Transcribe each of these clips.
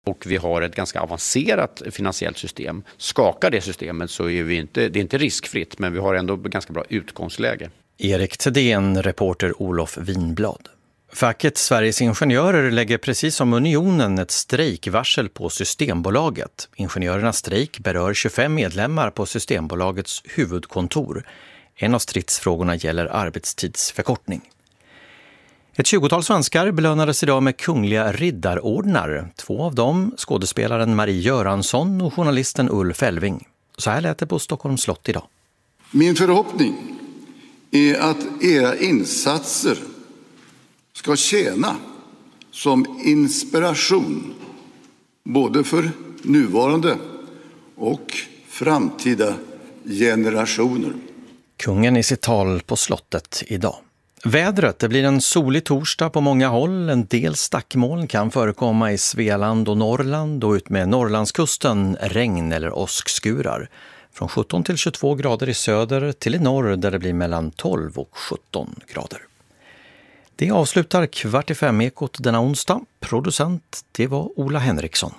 och vi har ett ganska avancerat finansiellt system. Skakar det systemet så är det är inte riskfritt, men vi har ändå ganska bra utgångsläge. Erik Thedéen, reporter Olof Winblad. Facket Sveriges Ingenjörer lägger precis som Unionen ett strejkvarsel på Systembolaget. Ingenjörernas strejk berör 25 medlemmar på Systembolagets huvudkontor. En av stridsfrågorna gäller arbetstidsförkortning. Ett 20-tal svenskar belönades idag med kungliga riddarordnar. 2 av dem, skådespelaren Marie Göransson och journalisten Ulf Elving. Så här lät det på Stockholms slott idag. Min förhoppning är att era insatser ska tjäna som inspiration både för nuvarande och framtida generationer. Kungen i sitt tal på slottet idag. Vädret, det blir en solig torsdag på många håll. En del stackmoln kan förekomma i Svealand och Norrland och ut med Norrlandskusten regn eller åskskurar. Från 17 till 22 grader i söder till i norr där det blir mellan 12 och 17 grader. Det avslutar 4:45-ekot denna onsdag. Producent, det var Ola Henriksson.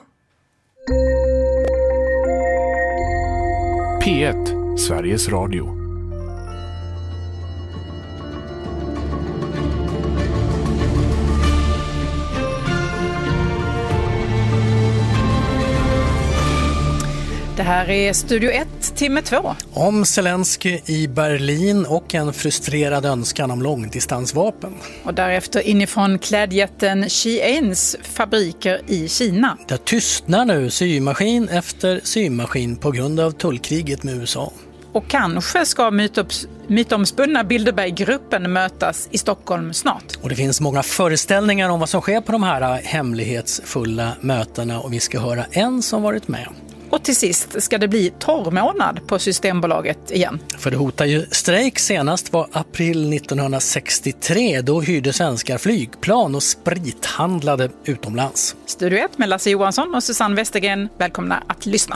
P1, Sveriges Radio. Det här är Studio 1, timme 2. Om Zelensky i Berlin och en frustrerad önskan om långdistansvapen. Och därefter inifrån klädjätten Sheins fabriker i Kina. Där tystnar nu symaskin efter symaskin på grund av tullkriget med USA. Och kanske ska mytomspunna Bilderberggruppen mötas i Stockholm snart. Och det finns många föreställningar om vad som sker på de här hemlighetsfulla mötena och vi ska höra en som varit med. Och till sist ska det bli torrmånad på Systembolaget igen. För det hotar ju strejk. Senast var april 1963. Då hyrde svenskar flygplan och sprithandlade utomlands. Studio 1 med Lasse Johansson och Susanne Westergren. Välkomna att lyssna.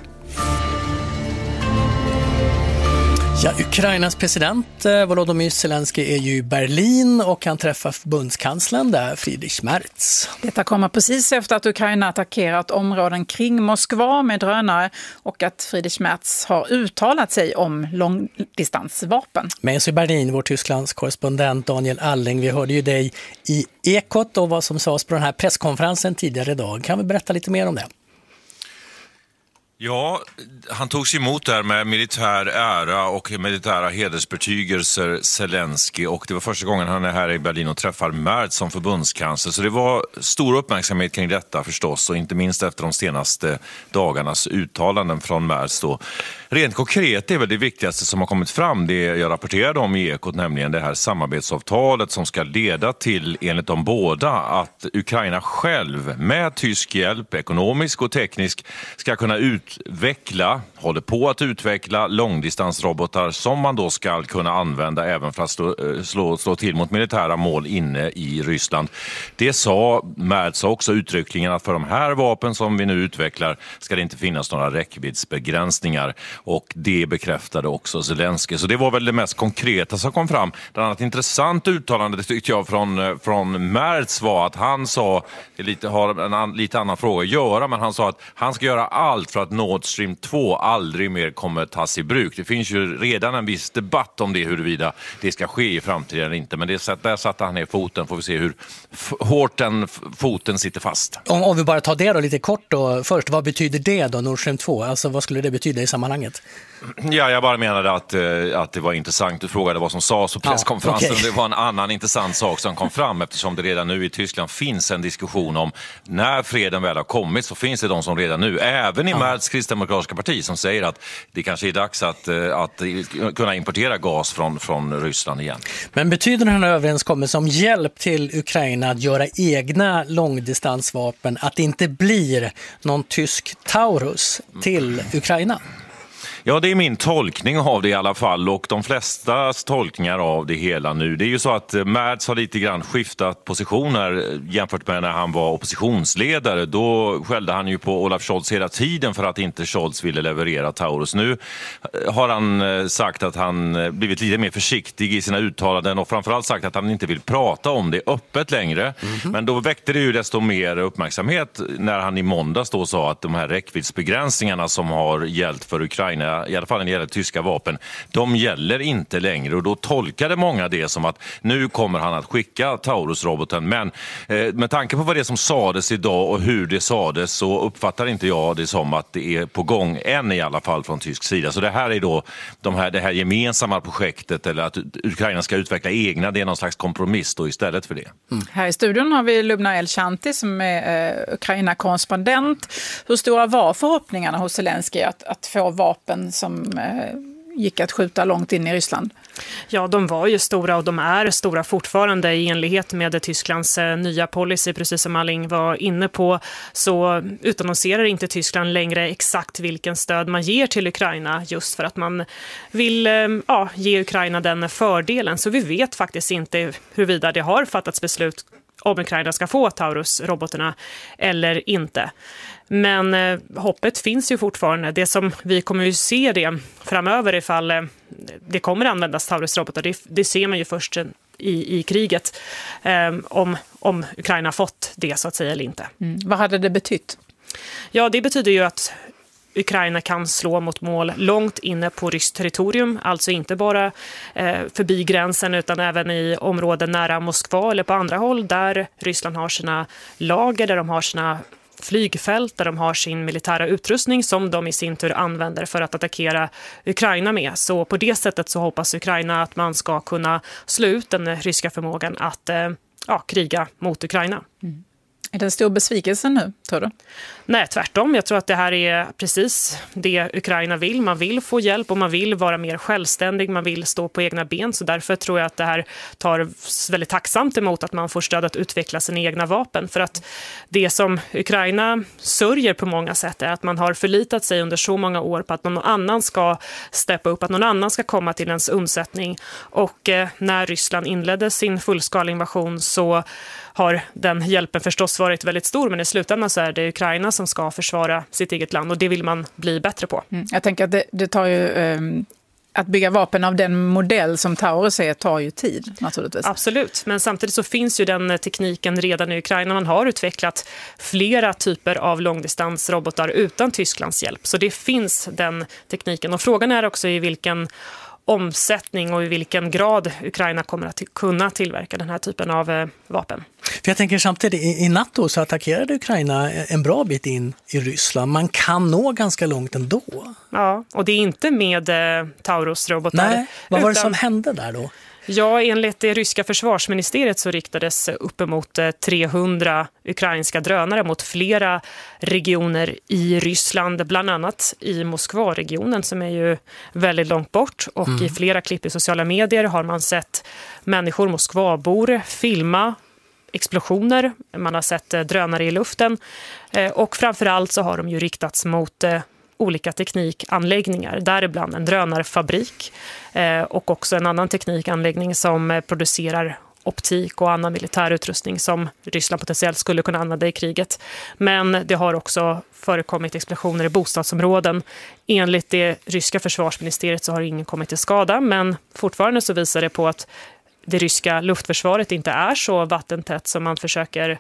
Ja, Ukrainas president Volodymyr Zelensky är ju i Berlin och han träffar förbundskanslern där, Friedrich Merz. Detta kommer precis efter att Ukraina attackerat områden kring Moskva med drönare och att Friedrich Merz har uttalat sig om långdistansvapen. Med oss i Berlin, vår Tysklands korrespondent Daniel Alling. Vi hörde ju dig i Ekot och vad som sades på den här presskonferensen tidigare idag. Kan vi berätta lite mer om det? Ja, han togs emot där med militär ära och militära hedersbetygelser, Zelensky, och det var första gången han är här i Berlin och träffar Merz som förbundskansler. Så det var stor uppmärksamhet kring detta förstås, och inte minst efter de senaste dagarnas uttalanden från Merz då. Rent konkret är väl det viktigaste som har kommit fram det jag rapporterade om i Ekot, nämligen det här samarbetsavtalet som ska leda till, enligt de båda, att Ukraina själv med tysk hjälp, ekonomisk och teknisk, ska kunna håller på att utveckla långdistansrobotar som man då ska kunna använda även för att slå till mot militära mål inne i Ryssland. Det sa Merz också uttryckligen, att för de här vapen som vi nu utvecklar ska det inte finnas några räckviddsbegränsningar, och det bekräftade också Zelensky. Så det var väl det mest konkreta som kom fram. Ett annat intressant uttalande, det tyckte jag, från Merz var att han sa, det har en lite annan fråga att göra, men han sa att han ska göra allt för att Nord Stream 2 aldrig mer kommer tas i bruk. Det finns ju redan en viss debatt om det, huruvida det ska ske i framtiden eller inte. Men där satte han ner foten. Får vi se hur hårt den foten sitter fast. Om vi bara tar det då lite kort då. Först, vad betyder det då, Nord Stream 2? Alltså vad skulle det betyda i sammanhanget? Ja, jag bara menade att det var intressant. Du frågade vad som sades på presskonferensen. Okay. Det var en annan intressant sak som kom fram, eftersom det redan nu i Tyskland finns en diskussion om när freden väl har kommit, så finns det de som redan nu, även i Merz kristdemokratiska parti, som säger att det kanske är dags att kunna importera gas från Ryssland igen. Men betyder den här överenskommelsen om hjälp till Ukraina att göra egna långdistansvapen att det inte blir någon tysk Taurus till Ukraina? Ja, det är min tolkning av det i alla fall, och de flesta tolkningar av det hela nu. Det är ju så att Merz har lite grann skiftat positioner jämfört med när han var oppositionsledare. Då skällde han ju på Olaf Scholz hela tiden för att inte Scholz ville leverera Taurus. Nu har han sagt att han blivit lite mer försiktig i sina uttalanden och framförallt sagt att han inte vill prata om det öppet längre. Men då väckte det ju desto mer uppmärksamhet när han i måndags då sa att de här räckviddsbegränsningarna som har gällt för Ukraina, i alla fall när det gäller tyska vapen, de gäller inte längre, och då tolkade många det som att nu kommer han att skicka Taurus-roboten. Men med tanke på vad det som sades idag och hur det sades, så uppfattar inte jag det som att det är på gång än, i alla fall från tysk sida. Så det här är då det här gemensamma projektet, eller att Ukraina ska utveckla egna, det är någon slags kompromiss då istället för det. Här i studion har vi Lubna El-Shanti som är Ukraina-korrespondent. Hur stora var förhoppningarna hos Zelensky att få vapen som gick att skjuta långt in i Ryssland? Ja, de var ju stora och de är stora fortfarande i enlighet med Tysklands nya policy. Precis som Alling var inne på, så utannonserar inte Tyskland längre exakt vilken stöd man ger till Ukraina, just för att man vill ge Ukraina den fördelen. Så vi vet faktiskt inte huruvida det har fattats beslut om Ukraina ska få Taurus-robotarna eller inte. Men hoppet finns ju fortfarande. Det som vi kommer ju se det framöver ifall det kommer användas Taurus-robotar, det ser man ju först i kriget, om Ukraina fått det så att säga eller inte. Vad hade det betytt? Ja, det betyder ju att Ukraina kan slå mot mål långt inne på ryskt territorium, alltså inte bara förbi gränsen utan även i områden nära Moskva eller på andra håll där Ryssland har sina lager, där de har sina flygfält, där de har sin militära utrustning som de i sin tur använder för att attackera Ukraina med. Så på det sättet så hoppas Ukraina att man ska kunna slå ut den ryska förmågan att kriga mot Ukraina. Är det en stor besvikelse nu, tror du? Nej, tvärtom. Jag tror att det här är precis det Ukraina vill. Man vill få hjälp och man vill vara mer självständig. Man vill stå på egna ben. Så därför tror jag att det här tar väldigt tacksamt emot att man får stöd att utveckla sina egna vapen. För att det som Ukraina sörjer på många sätt är att man har förlitat sig under så många år på att någon annan ska steppa upp, att någon annan ska komma till ens undsättning. Och när Ryssland inledde sin fullskaliga invasion så har den hjälpen förstås varit väldigt stor, men i slutändan så är det Ukraina som ska försvara sitt eget land och det vill man bli bättre på. Jag tänker att det tar ju... Att bygga vapen av den modell som Taurus är tar ju tid, naturligtvis. Absolut, men samtidigt så finns ju den tekniken redan i Ukraina. Man har utvecklat flera typer av långdistansrobotar utan Tysklands hjälp. Så det finns den tekniken. Och frågan är också i vilken omsättning och i vilken grad Ukraina kommer att kunna tillverka den här typen av vapen. För jag tänker samtidigt, i NATO så attackerade Ukraina en bra bit in i Ryssland. Man kan nå ganska långt ändå. Ja, och det är inte med Taurus-robotar. Nej, vad var det som hände där då? Ja, enligt det ryska försvarsministeriet så riktades uppemot 300 ukrainska drönare mot flera regioner i Ryssland, bland annat i Moskva-regionen som är ju väldigt långt bort. Och i flera klipp i sociala medier har man sett människor, Moskvabor, filma explosioner. Man har sett drönare i luften och framförallt så har de ju riktats mot olika teknikanläggningar, däribland en drönarfabrik och också en annan teknikanläggning som producerar optik och annan militär utrustning som Ryssland potentiellt skulle kunna använda i kriget. Men det har också förekommit explosioner i bostadsområden. Enligt det ryska försvarsministeriet så har ingen kommit till skada, men fortfarande så visar det på att det ryska luftförsvaret inte är så vattentätt som man försöker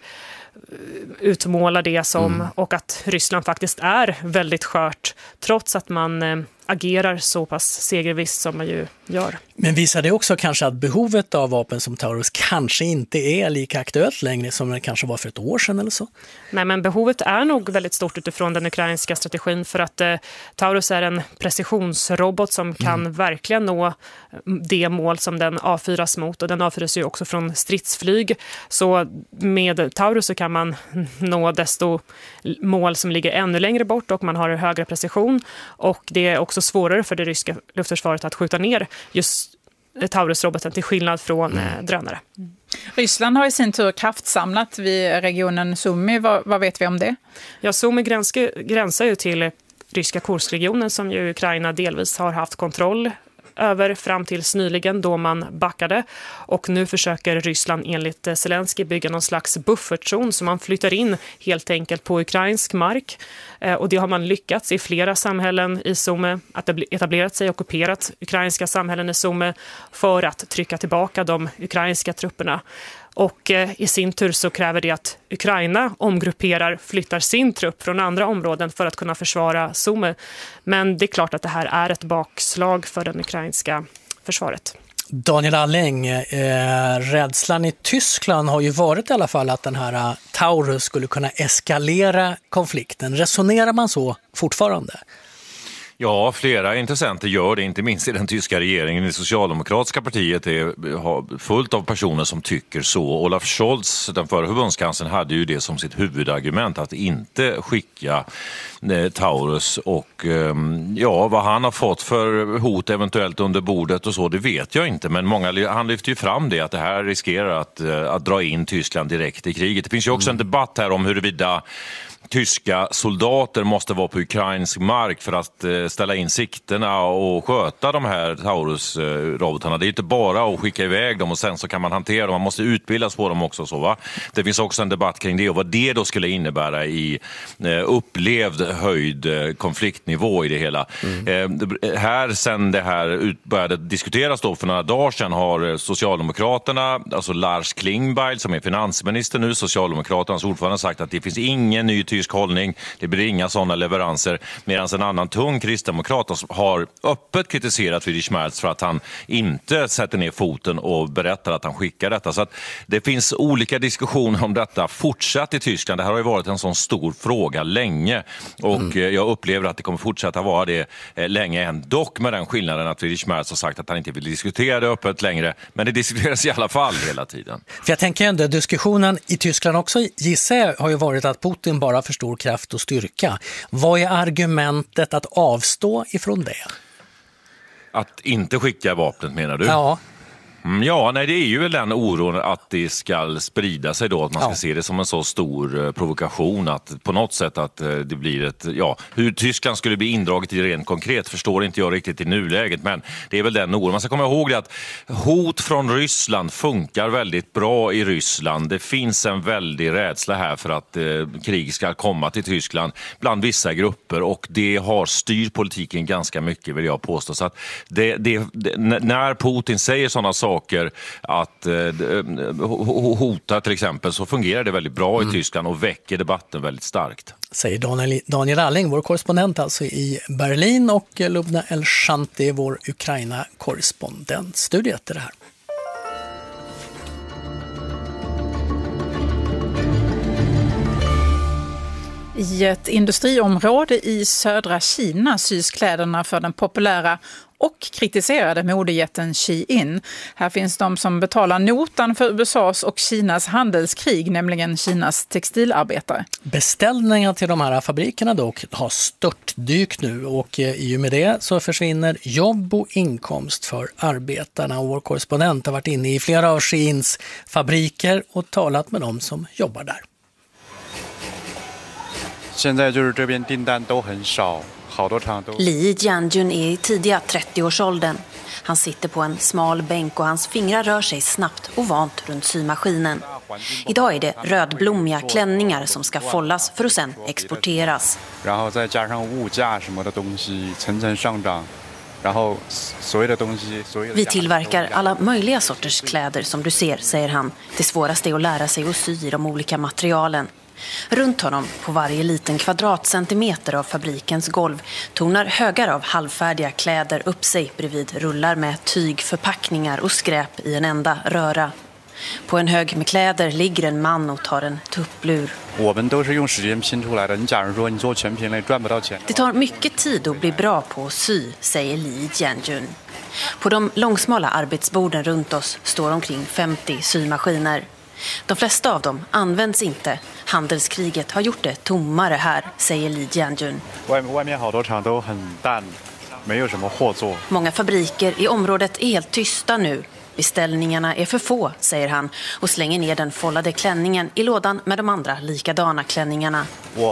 utmåla det som, och att Ryssland faktiskt är väldigt skört trots att man agerar så pass segervisst som man ju gör. Men visar det också kanske att behovet av vapen som Taurus kanske inte är lika aktuellt längre som det kanske var för ett år sedan eller så? Nej, men behovet är nog väldigt stort utifrån den ukrainska strategin för att Taurus är en precisionsrobot som kan verkligen nå det mål som den avfyras mot, och den avfyras ju också från stridsflyg. Så med Taurus så kan man nå desto mål som ligger ännu längre bort och man har högre precision, och det är också svårare för det ryska luftförsvaret att skjuta ner just Taurus-roboten till skillnad från drönare. Ryssland har i sin tur kraftsamlat vid regionen Sumy. Vad vet vi om det? Ja, Sumy gränsar ju till ryska Kursregionen som ju Ukraina delvis har haft kontroll över fram tills nyligen då man backade. Och nu försöker Ryssland enligt Zelensky bygga någon slags buffertzon som man flyttar in helt enkelt på ukrainsk mark. Och det har man lyckats i flera samhällen i Sumy att etablerat sig och ockuperat ukrainska samhällen i Sumy för att trycka tillbaka de ukrainska trupperna. Och i sin tur så kräver det att Ukraina flyttar sin trupp från andra områden för att kunna försvara Sumy. Men det är klart att det här är ett bakslag för det ukrainska försvaret. Daniel Alling, rädslan i Tyskland har ju varit i alla fall att den här Taurus skulle kunna eskalera konflikten. Resonerar man så fortfarande? Ja, flera intressenter gör det, inte minst i den tyska regeringen. Det socialdemokratiska partiet är fullt av personer som tycker så. Olaf Scholz, den förra förbundskanslern, hade ju det som sitt huvudargument att inte skicka Taurus. Och vad han har fått för hot eventuellt under bordet och så, det vet jag inte. Men han lyfter ju fram det, att det här riskerar att dra in Tyskland direkt i kriget. Det finns ju också en debatt här om huruvida tyska soldater måste vara på ukrainsk mark för att ställa in sikterna och sköta de här Taurus-robotarna. Det är inte bara att skicka iväg dem och sen så kan man hantera dem. Man måste utbildas på dem också. Så, va? Det finns också en debatt kring det och vad det då skulle innebära i upplevd höjd konfliktnivå i det hela. Här sen det här började diskuteras då för några dagar sedan har Socialdemokraterna, alltså Lars Klingbeil som är finansminister nu, Socialdemokraternas ordförande, sagt att det finns ingen ny tysk hållning, det blir inga sådana leveranser, medan en annan tung kristdemokrat har öppet kritiserat Friedrich Merz för att han inte sätter ner foten och berättar att han skickar detta. Så att det finns olika diskussioner om detta fortsatt i Tyskland. Det här har ju varit en sån stor fråga länge och jag upplever att det kommer fortsätta vara det länge än. Dock med den skillnaden att Friedrich Merz har sagt att han inte vill diskutera det öppet längre, men det diskuteras i alla fall hela tiden. För jag tänker ändå, diskussionen i Tyskland också gissar jag har ju varit att Putin bara för stor kraft och styrka. Vad är argumentet att avstå ifrån det? Att inte skicka vapnet menar du? Ja. Ja, nej, det är ju väl den oron att det ska sprida sig då, att man ska se det som en så stor provokation att på något sätt att det blir hur Tyskland skulle bli indraget i rent konkret förstår inte jag riktigt i nuläget, men det är väl den oron. Man ska komma ihåg att hot från Ryssland funkar väldigt bra i Ryssland. Det finns en väldig rädsla här för att krig ska komma till Tyskland bland vissa grupper och det har styrt politiken ganska mycket, vill jag påstå. Så att när Putin säger sådana saker att hota till exempel, så fungerar det väldigt bra i Tyskland och väcker debatten väldigt starkt. Säger Daniel Alling, vår korrespondent alltså i Berlin, och Lubna El-Shanti, vår Ukraina-korrespondent. Studiet är det här. I ett industriområde i södra Kina sys kläderna för den populära och kritiserade modejätten Shein. Här finns de som betalar notan för USAs och Kinas handelskrig, nämligen Kinas textilarbetare. Beställningar till de här fabrikerna dock har störtdykt nu och i och med det så försvinner jobb och inkomst för arbetarna. Och vår korrespondent har varit inne i flera av Sheins fabriker och talat med dem som jobbar där. Li Jianjun är i tidiga 30-årsåldern. Han sitter på en smal bänk och hans fingrar rör sig snabbt och vant runt symaskinen. Idag är det rödblommiga klänningar som ska fållas för att sen exporteras. Vi tillverkar alla möjliga sorters kläder som du ser, säger han. Det svåraste är att lära sig att sy i de olika materialen. Runt honom, på varje liten kvadratcentimeter av fabrikens golv, tonar högar av halvfärdiga kläder upp sig bredvid rullar med tygförpackningar och skräp i en enda röra. På en hög med kläder ligger en man och tar en tupplur. Det tar mycket tid att bli bra på att sy, säger Li Jianjun. På de långsmala arbetsborden runt oss står omkring 50 symaskiner. De flesta av dem används inte. Handelskriget har gjort det tommare här, säger Li Jianjun. Många fabriker i området är helt tysta nu. Beställningarna är för få, säger han och slänger ner den foldade klänningen i lådan med de andra likadana klänningarna.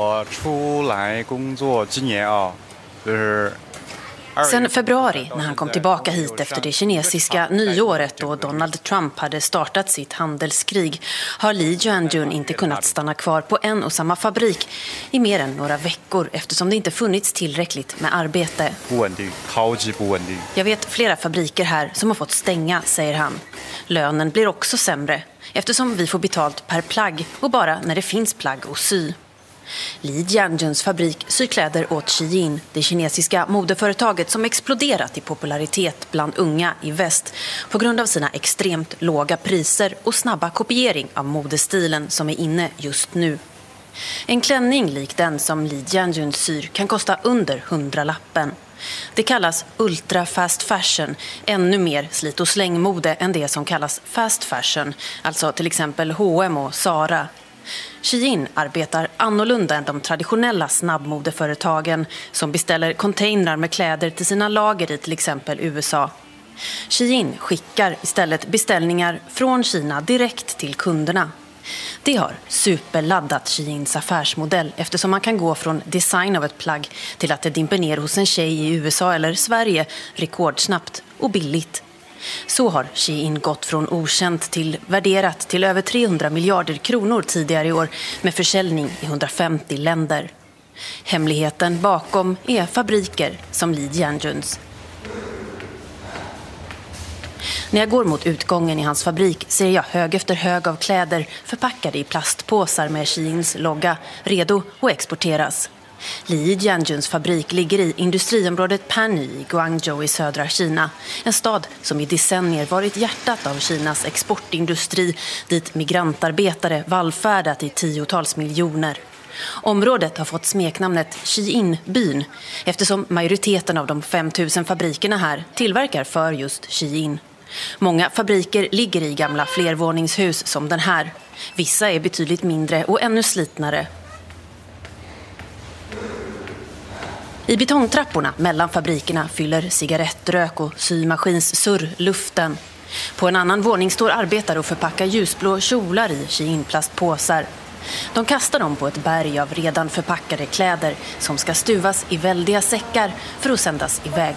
Sen februari, när han kom tillbaka hit efter det kinesiska nyåret då Donald Trump hade startat sitt handelskrig, har Li Jianjun inte kunnat stanna kvar på en och samma fabrik i mer än några veckor eftersom det inte funnits tillräckligt med arbete. Jag vet flera fabriker här som har fått stänga, säger han. Lönen blir också sämre eftersom vi får betalt per plagg och bara när det finns plagg att sy. Li Jianjuns fabrik syr kläder åt Shein, det kinesiska modeföretaget som exploderat i popularitet bland unga i väst på grund av sina extremt låga priser och snabba kopiering av modestilen som är inne just nu. En klänning lik den som Li Jianjun syr kan kosta under 100-lappen. Det kallas ultra fast fashion, ännu mer slit- och slängmode än det som kallas fast fashion, alltså till exempel H&M och Zara. Shein arbetar annorlunda än de traditionella snabbmodeföretagen som beställer containrar med kläder till sina lager i till exempel USA. Shein skickar istället beställningar från Kina direkt till kunderna. Det har superladdat Sheins affärsmodell eftersom man kan gå från design av ett plagg till att det dimper ner hos en tjej i USA eller Sverige rekordsnabbt och billigt. Så har Shein gått från okänt till värderat till över 300 miljarder kronor tidigare i år med försäljning i 150 länder. Hemligheten bakom är fabriker som Li Jianjuns. När jag går mot utgången i hans fabrik ser jag hög efter hög av kläder förpackade i plastpåsar med Sheins logga, redo att exporteras. Li Jianjuns fabrik ligger i industriområdet Panyi i Guangzhou i södra Kina. En stad som i decennier varit hjärtat av Kinas exportindustri dit migrantarbetare vallfärdat i 10-tals miljoner. Området har fått smeknamnet Shein-byn eftersom majoriteten av de 5000 fabrikerna här tillverkar för just Shein. Många fabriker ligger i gamla flervåningshus som den här. Vissa är betydligt mindre och ännu slitnare. I betongtrapporna mellan fabrikerna fyller cigarettrök och symaskinssurr luften. På en annan våning står arbetare och förpackar ljusblå kjolar i Shein-plastpåsar. De kastar dem på ett berg av redan förpackade kläder som ska stuvas i väldiga säckar för att sändas iväg.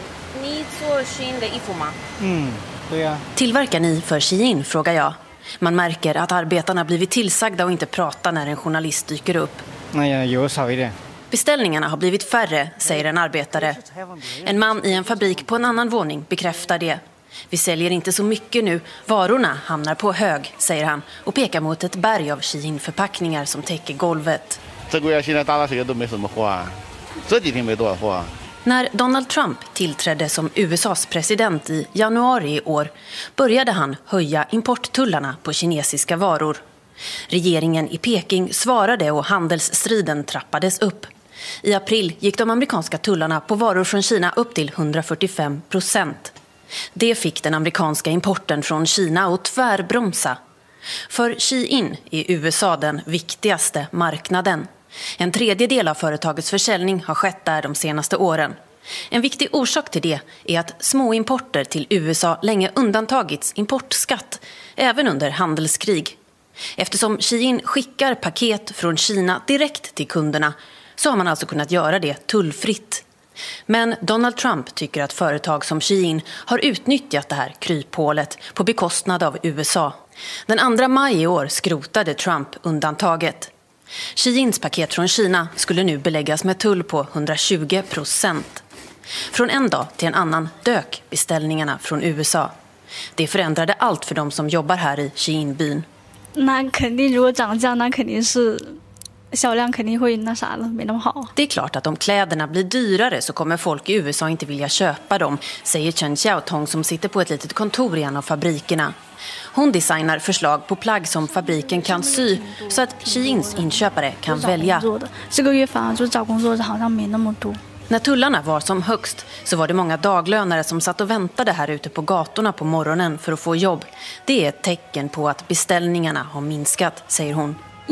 Tillverkar ni för Shein, frågar jag. Man märker att arbetarna blivit tillsagda och inte prata när en journalist dyker upp. Beställningarna har blivit färre, säger en arbetare. En man i en fabrik på en annan våning bekräftar det. Vi säljer inte så mycket nu, varorna hamnar på hög, säger han och pekar mot ett berg av Shein-förpackningar som täcker golvet. När Donald Trump tillträdde som USAs president i januari i år började han höja importtullarna på kinesiska varor. Regeringen i Peking svarade och handelsstriden trappades upp. I april gick de amerikanska tullarna på varor från Kina upp till 145%. Det fick den amerikanska importen från Kina att tvärbromsa. För Shein är USA den viktigaste marknaden. En tredjedel av företagets försäljning har skett där de senaste åren. En viktig orsak till det är att små importer till USA länge undantagits importskatt, även under handelskrig. Eftersom Shein skickar paket från Kina direkt till kunderna så har man alltså kunnat göra det tullfritt. Men Donald Trump tycker att företag som Shein har utnyttjat det här kryphålet på bekostnad av USA. Den 2 maj i år skrotade Trump undantaget. Sheins paket från Kina skulle nu beläggas med tull på 120%. Från en dag till en annan dök beställningarna från USA. Det förändrade allt för de som jobbar här i Shein-byn. Det är klart att om kläderna blir dyrare så kommer folk i USA inte vilja köpa dem, säger Chen Xiaotong som sitter på ett litet kontor i en av fabrikerna. Hon designar förslag på plagg som fabriken kan sy så att Sheins inköpare kan välja. När tullarna var som högst så var det många daglönare som satt och väntade här ute på gatorna på morgonen för att få jobb. Det är ett tecken på att beställningarna har minskat, säger hon.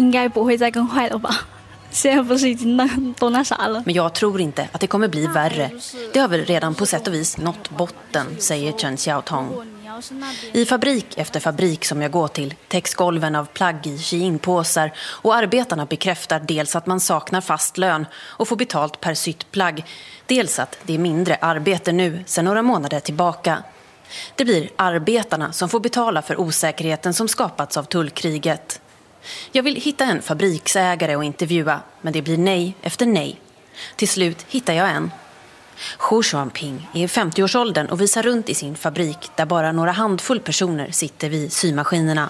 Men jag tror inte att det kommer bli värre. Det har väl redan på sätt och vis nått botten, säger Chen Xiaotong. I fabrik efter fabrik som jag går till täcks golven av plagg i Shein-påsar och arbetarna bekräftar dels att man saknar fast lön och får betalt per sytt plagg, dels att det är mindre arbete nu sedan några månader tillbaka. Det blir arbetarna som får betala för osäkerheten som skapats av tullkriget. Jag vill hitta en fabriksägare och intervjua, men det blir nej efter nej. Till slut hittar jag en. Hu Xuanping är i 50-årsåldern och visar runt i sin fabrik där bara några handfull personer sitter vid symaskinerna.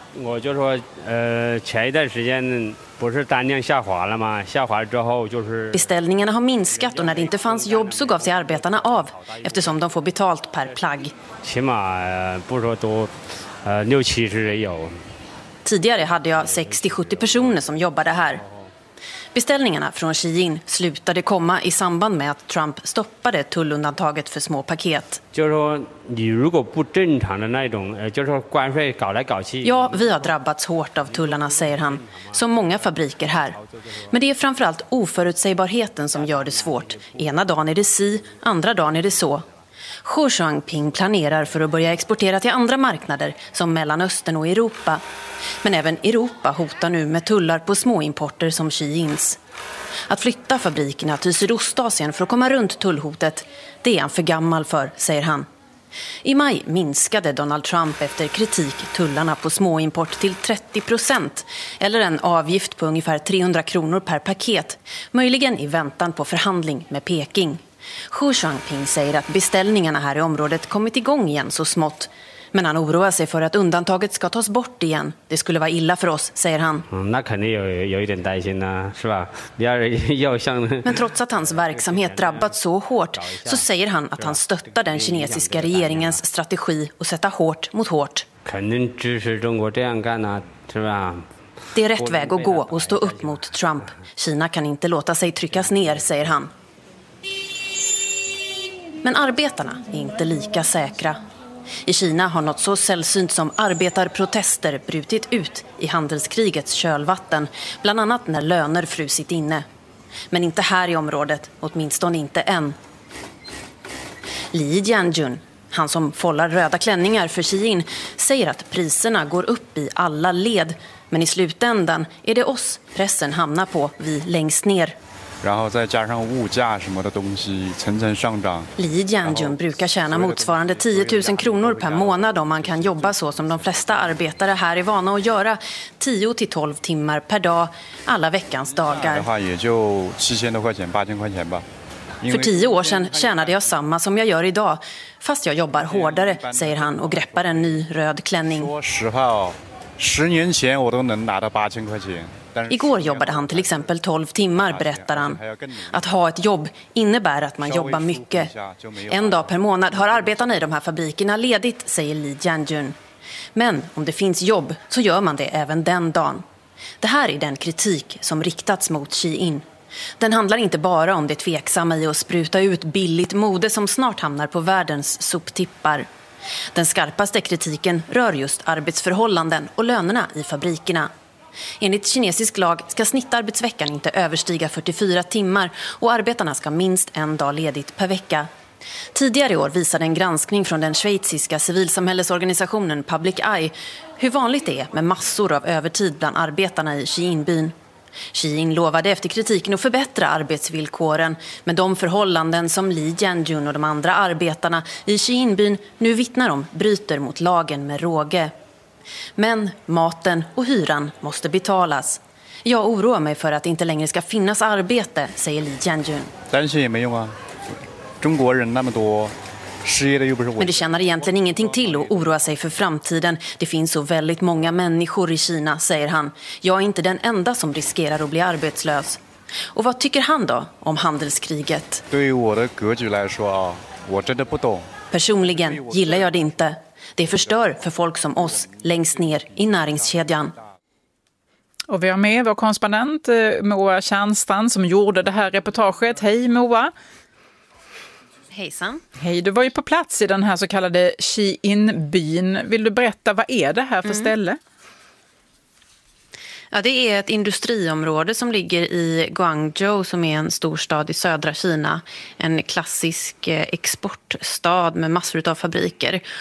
Beställningarna har minskat och när det inte fanns jobb så gav sig arbetarna av eftersom de får betalt per plagg. Tidigare hade jag 60-70 personer som jobbade här. Beställningarna från Shein slutade komma i samband med att Trump stoppade tullundantaget för små paket. Ja, vi har drabbats hårt av tullarna, säger han, som många fabriker här. Men det är framförallt oförutsägbarheten som gör det svårt. Ena dagen är det si, andra dagen är det så. Hu Xuanping planerar för att börja exportera till andra marknader som Mellanöstern och Europa. Men även Europa hotar nu med tullar på småimporter som Sheins. Att flytta fabrikerna till Sydostasien för att komma runt tullhotet, det är han för gammal för, säger han. I maj minskade Donald Trump efter kritik tullarna på småimport till 30%, eller en avgift på ungefär 300 kronor per paket, möjligen i väntan på förhandling med Peking. Hu Xuanping säger att beställningarna här i området kommit igång igen så smått. Men han oroar sig för att undantaget ska tas bort igen. Det skulle vara illa för oss, säger han. Men trots att hans verksamhet drabbats så hårt så säger han att han stöttar den kinesiska regeringens strategi att sätta hårt mot hårt. Det är rätt väg att gå och stå upp mot Trump. Kina kan inte låta sig tryckas ner, säger han. Men arbetarna är inte lika säkra. I Kina har något så sällsynt som arbetarprotester brutit ut i handelskrigets kölvatten, bland annat när löner frusit inne. Men inte här i området, åtminstone inte än. Li Jianjun, han som follar röda klänningar för Shein, säger att priserna går upp i alla led, men i slutändan är det oss pressen hamnar på, vi längst ner. Li Jianjun brukar tjäna motsvarande 10 000 kronor per månad om man kan jobba så som de flesta arbetare här är vana att göra, 10-12 timmar per dag, alla veckans dagar. För 10 år sedan tjänade jag samma som jag gör idag, fast jag jobbar hårdare, säger han och greppar en ny röd klänning. Igår jobbade han till exempel 12 timmar, berättar han. Att ha ett jobb innebär att man jobbar mycket. En dag per månad har arbetarna i de här fabrikerna ledigt, säger Li Jianjun. Men om det finns jobb så gör man det även den dagen. Det här är den kritik som riktats mot Shein. Den handlar inte bara om det tveksamma i att spruta ut billigt mode som snart hamnar på världens soptippar. Den skarpaste kritiken rör just arbetsförhållanden och lönerna i fabrikerna. Enligt kinesisk lag ska snittarbetsveckan inte överstiga 44 timmar och arbetarna ska minst en dag ledigt per vecka. Tidigare i år visade en granskning från den schweiziska civilsamhällesorganisationen Public Eye hur vanligt det är med massor av övertid bland arbetarna i Shein-byn. Shein lovade efter kritiken att förbättra arbetsvillkoren, men de förhållanden som Li Jianjun och de andra arbetarna i Shein-byn nu vittnar om bryter mot lagen med råge. Men maten och hyran måste betalas. Jag oroar mig för att det inte längre ska finnas arbete, säger Li Jianjun. Men det tjänar egentligen ingenting till att oroa sig för framtiden. Det finns så väldigt många människor i Kina, säger han. Jag är inte den enda som riskerar att bli arbetslös. Och vad tycker han då om handelskriget? Personligen gillar jag det inte. Det förstör för folk som oss längst ner i näringskedjan. Och vi har med vår korrespondent Moa Tjärnstrand som gjorde det här reportaget. Hej Moa! Hejsan. Hej, du var ju på plats i den här så kallade Shein-byn. Vill du berätta, vad är det här för ställe? Ja, det är ett industriområde som ligger i Guangzhou som är en storstad i södra Kina. En klassisk exportstad med massor av fabriker.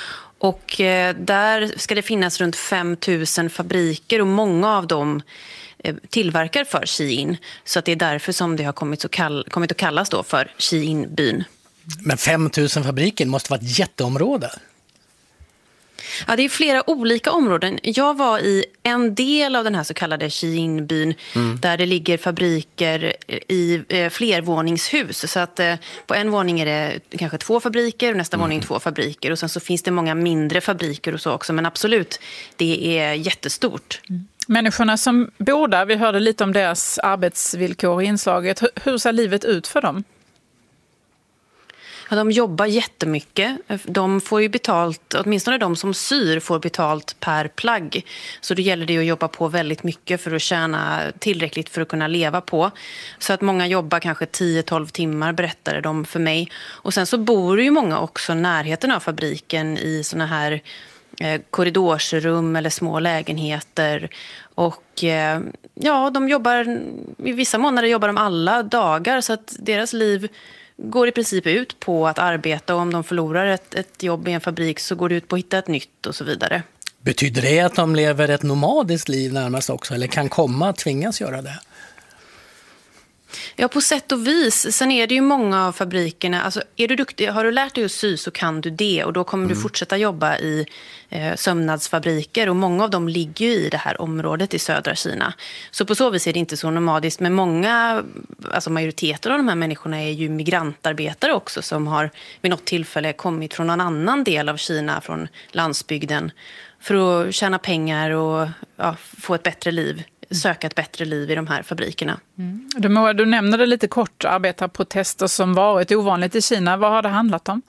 Och där ska det finnas runt 5 000 fabriker och många av dem tillverkar för Xi'an. Så att det är därför som det har kommit att kallas då för Xi'an-byn. Men 5 000 fabriker måste vara ett jätteområde. Ja, det är flera olika områden. Jag var i en del av den här så kallade Xi'an-byn där det ligger fabriker i flervåningshus. Så att på en våning är det kanske 2 fabriker och nästa våning 2 fabriker. Och sen så finns det många mindre fabriker och så också. Men absolut, det är jättestort. Människorna som bor där, vi hörde lite om deras arbetsvillkor i inslaget. Hur ser livet ut för dem? Ja, de jobbar jättemycket. De får ju betalt, åtminstone de som syr får betalt per plagg. Så det gäller det att jobba på väldigt mycket för att tjäna tillräckligt för att kunna leva på. Så att många jobbar kanske 10-12 timmar, berättade de för mig. Och sen så bor ju många också närheten av fabriken i såna här korridorsrum eller små lägenheter. Och ja, de jobbar, i vissa månader jobbar de alla dagar så att deras liv går i princip ut på att arbeta, och om de förlorar ett jobb i en fabrik så går det ut på att hitta ett nytt och så vidare. Betyder det att de lever ett nomadiskt liv närmast också, eller kan komma att tvingas göra det? Ja, på sätt och vis. Sen är det ju många av fabrikerna, alltså är du duktig, har du lärt dig att sy så kan du det, och då kommer du fortsätta jobba i sömnadsfabriker, och många av dem ligger ju i det här området i södra Kina. Så på så vis är det inte så nomadiskt, men många, alltså majoriteten av de här människorna är ju migrantarbetare också, som har vid något tillfälle kommit från en annan del av Kina, från landsbygden, för att tjäna pengar och få ett bättre liv. Söka ett bättre liv i de här fabrikerna. Du nämnde det lite kort, arbetarprotester som varit ovanligt i Kina. Vad har det handlat om?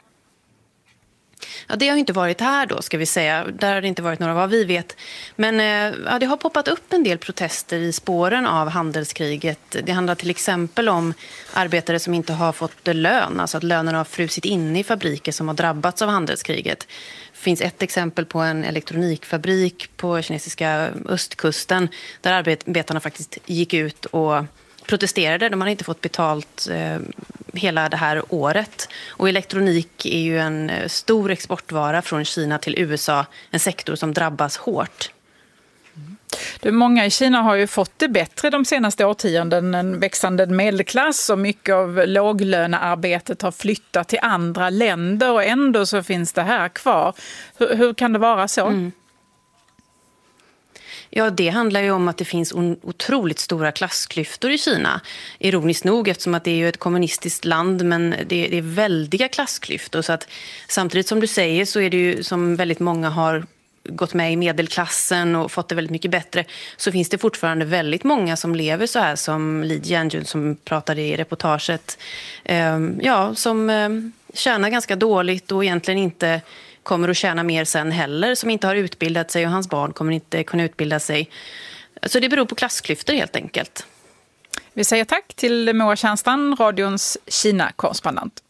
Ja, det har inte varit här då, ska vi säga. Där har det inte varit några, vad vi vet. Men det har poppat upp en del protester i spåren av handelskriget. Det handlar till exempel om arbetare som inte har fått lön. Alltså att lönerna har frusit inne i fabriker som har drabbats av handelskriget. Det finns ett exempel på en elektronikfabrik på kinesiska östkusten där arbetarna faktiskt gick ut och protesterade. De hade inte fått betalt hela det här året. Och elektronik är ju en stor exportvara från Kina till USA. En sektor som drabbas hårt. Många i Kina har ju fått det bättre de senaste årtionden. En växande medelklass och mycket av låglönearbetet har flyttat till andra länder, och ändå så finns det här kvar. Hur kan det vara så? Ja, det handlar ju om att det finns otroligt stora klassklyftor i Kina. Ironiskt nog, eftersom att det är ju ett kommunistiskt land, men det är väldiga klassklyftor. Så att samtidigt som du säger så är det ju som väldigt många har gått med i medelklassen och fått det väldigt mycket bättre, så finns det fortfarande väldigt många som lever så här som Li Jianjun som pratade i reportaget. Som tjänar ganska dåligt och egentligen inte kommer att tjäna mer sen heller, som inte har utbildat sig, och hans barn kommer inte kunna utbilda sig. Så det beror på klassklyftor helt enkelt. Vi säger tack till Moa Tjärnstam, radions Kina-korrespondent.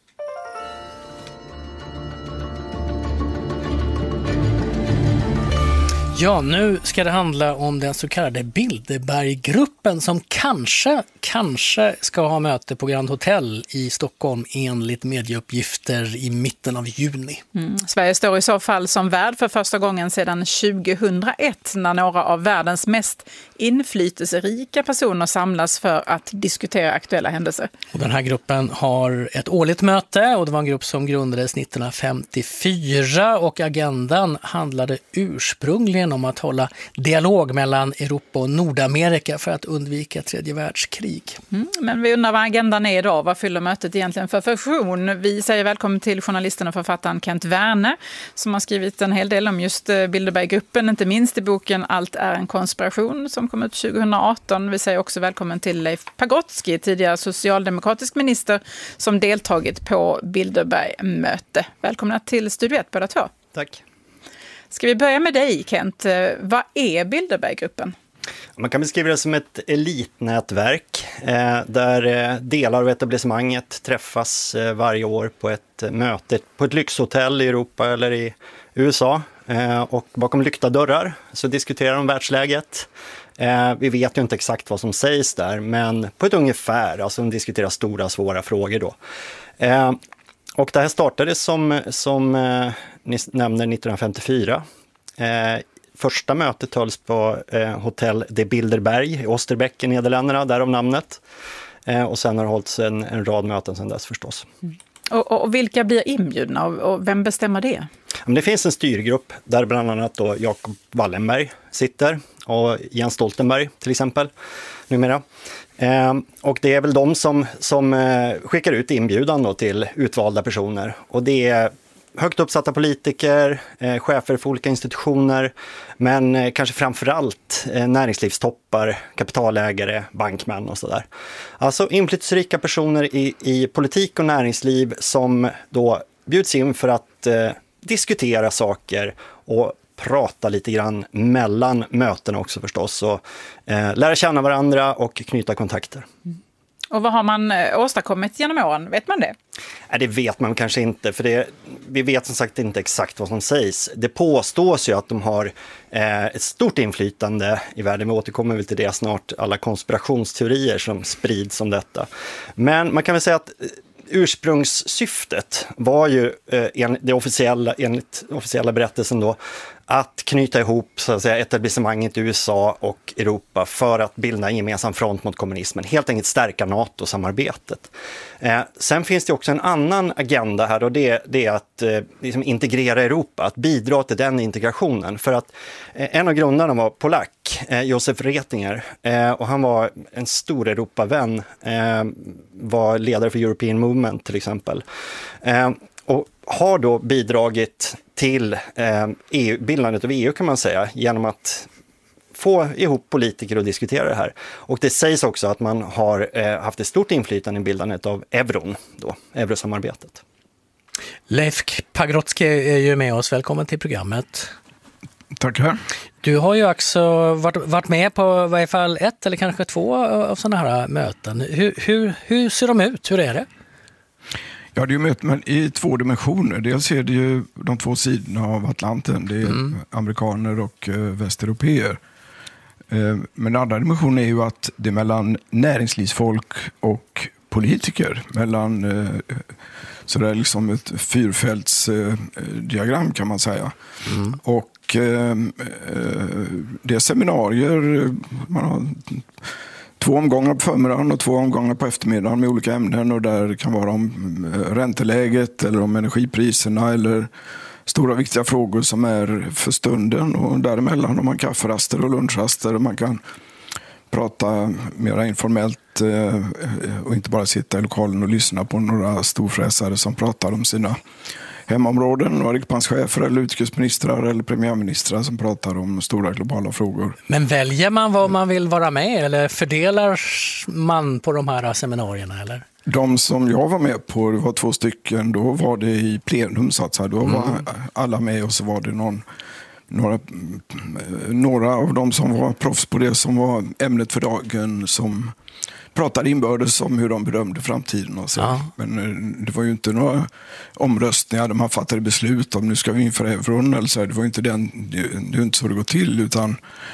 Ja, nu ska det handla om den så kallade Bilderberggruppen som kanske ska ha möte på Grand Hotel i Stockholm enligt medieuppgifter i mitten av juni. Sverige står i så fall som värd för första gången sedan 2001 när några av världens mest inflytelserika personer samlas för att diskutera aktuella händelser. Och den här gruppen har ett årligt möte, och det var en grupp som grundades 1954, och agendan handlade ursprungligen om att hålla dialog mellan Europa och Nordamerika för att undvika tredje världskrig. Men vi undrar vad agendan är idag. Vad fyller mötet egentligen för funktion? Vi säger välkommen till journalisten och författaren Kent Werne som har skrivit en hel del om just Bilderberggruppen, inte minst i boken Allt är en konspiration som kom ut 2018. Vi säger också välkommen till Leif Pagrotsky, tidigare socialdemokratisk minister som deltagit på Bilderberg-möte. Välkomna till Studio 1 båda två. Tack. Ska vi börja med dig, Kent? Vad är Bilderberggruppen? Man kan beskriva det som ett elitnätverk där delar av etablissemanget träffas varje år på ett möte på ett lyxhotell i Europa eller i USA. Och bakom lyckta dörrar så diskuterar de världsläget. Vi vet ju inte exakt vad som sägs där, men på ett ungefär, alltså de diskuterar stora svåra frågor då. Och det här startade som ni nämner 1954. Första mötet hölls på Hotell de Bilderberg i Oosterbeek i Nederländerna, därav namnet. Och sen har det hållits en rad möten sedan dess förstås. Och vilka blir inbjudna och vem bestämmer det? Det finns en styrgrupp där bland annat då Jacob Wallenberg sitter och Jens Stoltenberg till exempel numera. Och det är väl de som skickar ut inbjudan då till utvalda personer. Och det är högt uppsatta politiker, chefer för olika institutioner, men kanske framförallt näringslivstoppar, kapitalägare, bankmän och sådär. Alltså inflytelserika personer i politik och näringsliv som då bjuds in för att diskutera saker och prata lite grann mellan mötena också förstås. Och lära känna varandra och knyta kontakter. Och vad har man åstadkommit genom åren? Vet man det? Det vet man kanske inte, för vi vet som sagt inte exakt vad som sägs. Det påstås ju att de har ett stort inflytande i världen. Vi återkommer väl till det snart, alla konspirationsteorier som sprids om detta. Men man kan väl säga att ursprungssyftet var ju enligt officiella berättelsen då att knyta ihop så att säga, etablissemanget i USA och Europa för att bilda en gemensam front mot kommunismen. Helt enkelt stärka NATO-samarbetet. Sen finns det också en annan agenda här och det är att liksom integrera Europa, att bidra till den integrationen. För att en av grundarna var polack, Josef Retinger, och han var en stor Europavän, var ledare för European Movement till exempel. Och har då bidragit till bildandet av EU kan man säga genom att få ihop politiker och diskutera det här. Och det sägs också att man har haft ett stort inflytande i bildandet av euron, då, eurosamarbetet. Leif Pagrotsky är ju med oss. Välkommen till programmet. Tackar. Du har ju också varit med på i varje fall 1 eller kanske 2 av sådana här möten. Hur ser de ut? Hur är det? Ja, det är ju möten i 2 dimensioner. Dels är det ju de 2 sidorna av Atlanten. Det är amerikaner och västeuropeer. Men den andra dimensionen är ju att det är mellan näringslivsfolk och politiker. Mellan sådär liksom ett fyrfältsdiagram kan man säga. Och det är seminarier, man har 2 omgångar på förmiddagen och 2 omgångar på eftermiddagen med olika ämnen, och där kan vara om ränteläget eller om energipriserna eller stora viktiga frågor som är för stunden, och däremellan har man kafferaster och lunchraster och man kan prata mer informellt och inte bara sitta i lokalen och lyssna på några storfräsare som pratar om sina hemområden, och riksbankschefer eller utrikesministrar eller premiärministrar som pratar om stora globala frågor. Men väljer man vad man vill vara med eller fördelar man på de här seminarierna eller? De som jag var med på, det var 2 stycken, då var det i plenum så att säga. Då var alla med och så var det några av dem som var proffs på det som var ämnet för dagen som pratade inbördes om hur de bedömde framtiden och så. Ja. Men det var ju inte några omröstningar där man fattade beslut om nu ska vi införa euron eller så. Det var ju inte det är inte så det går till utan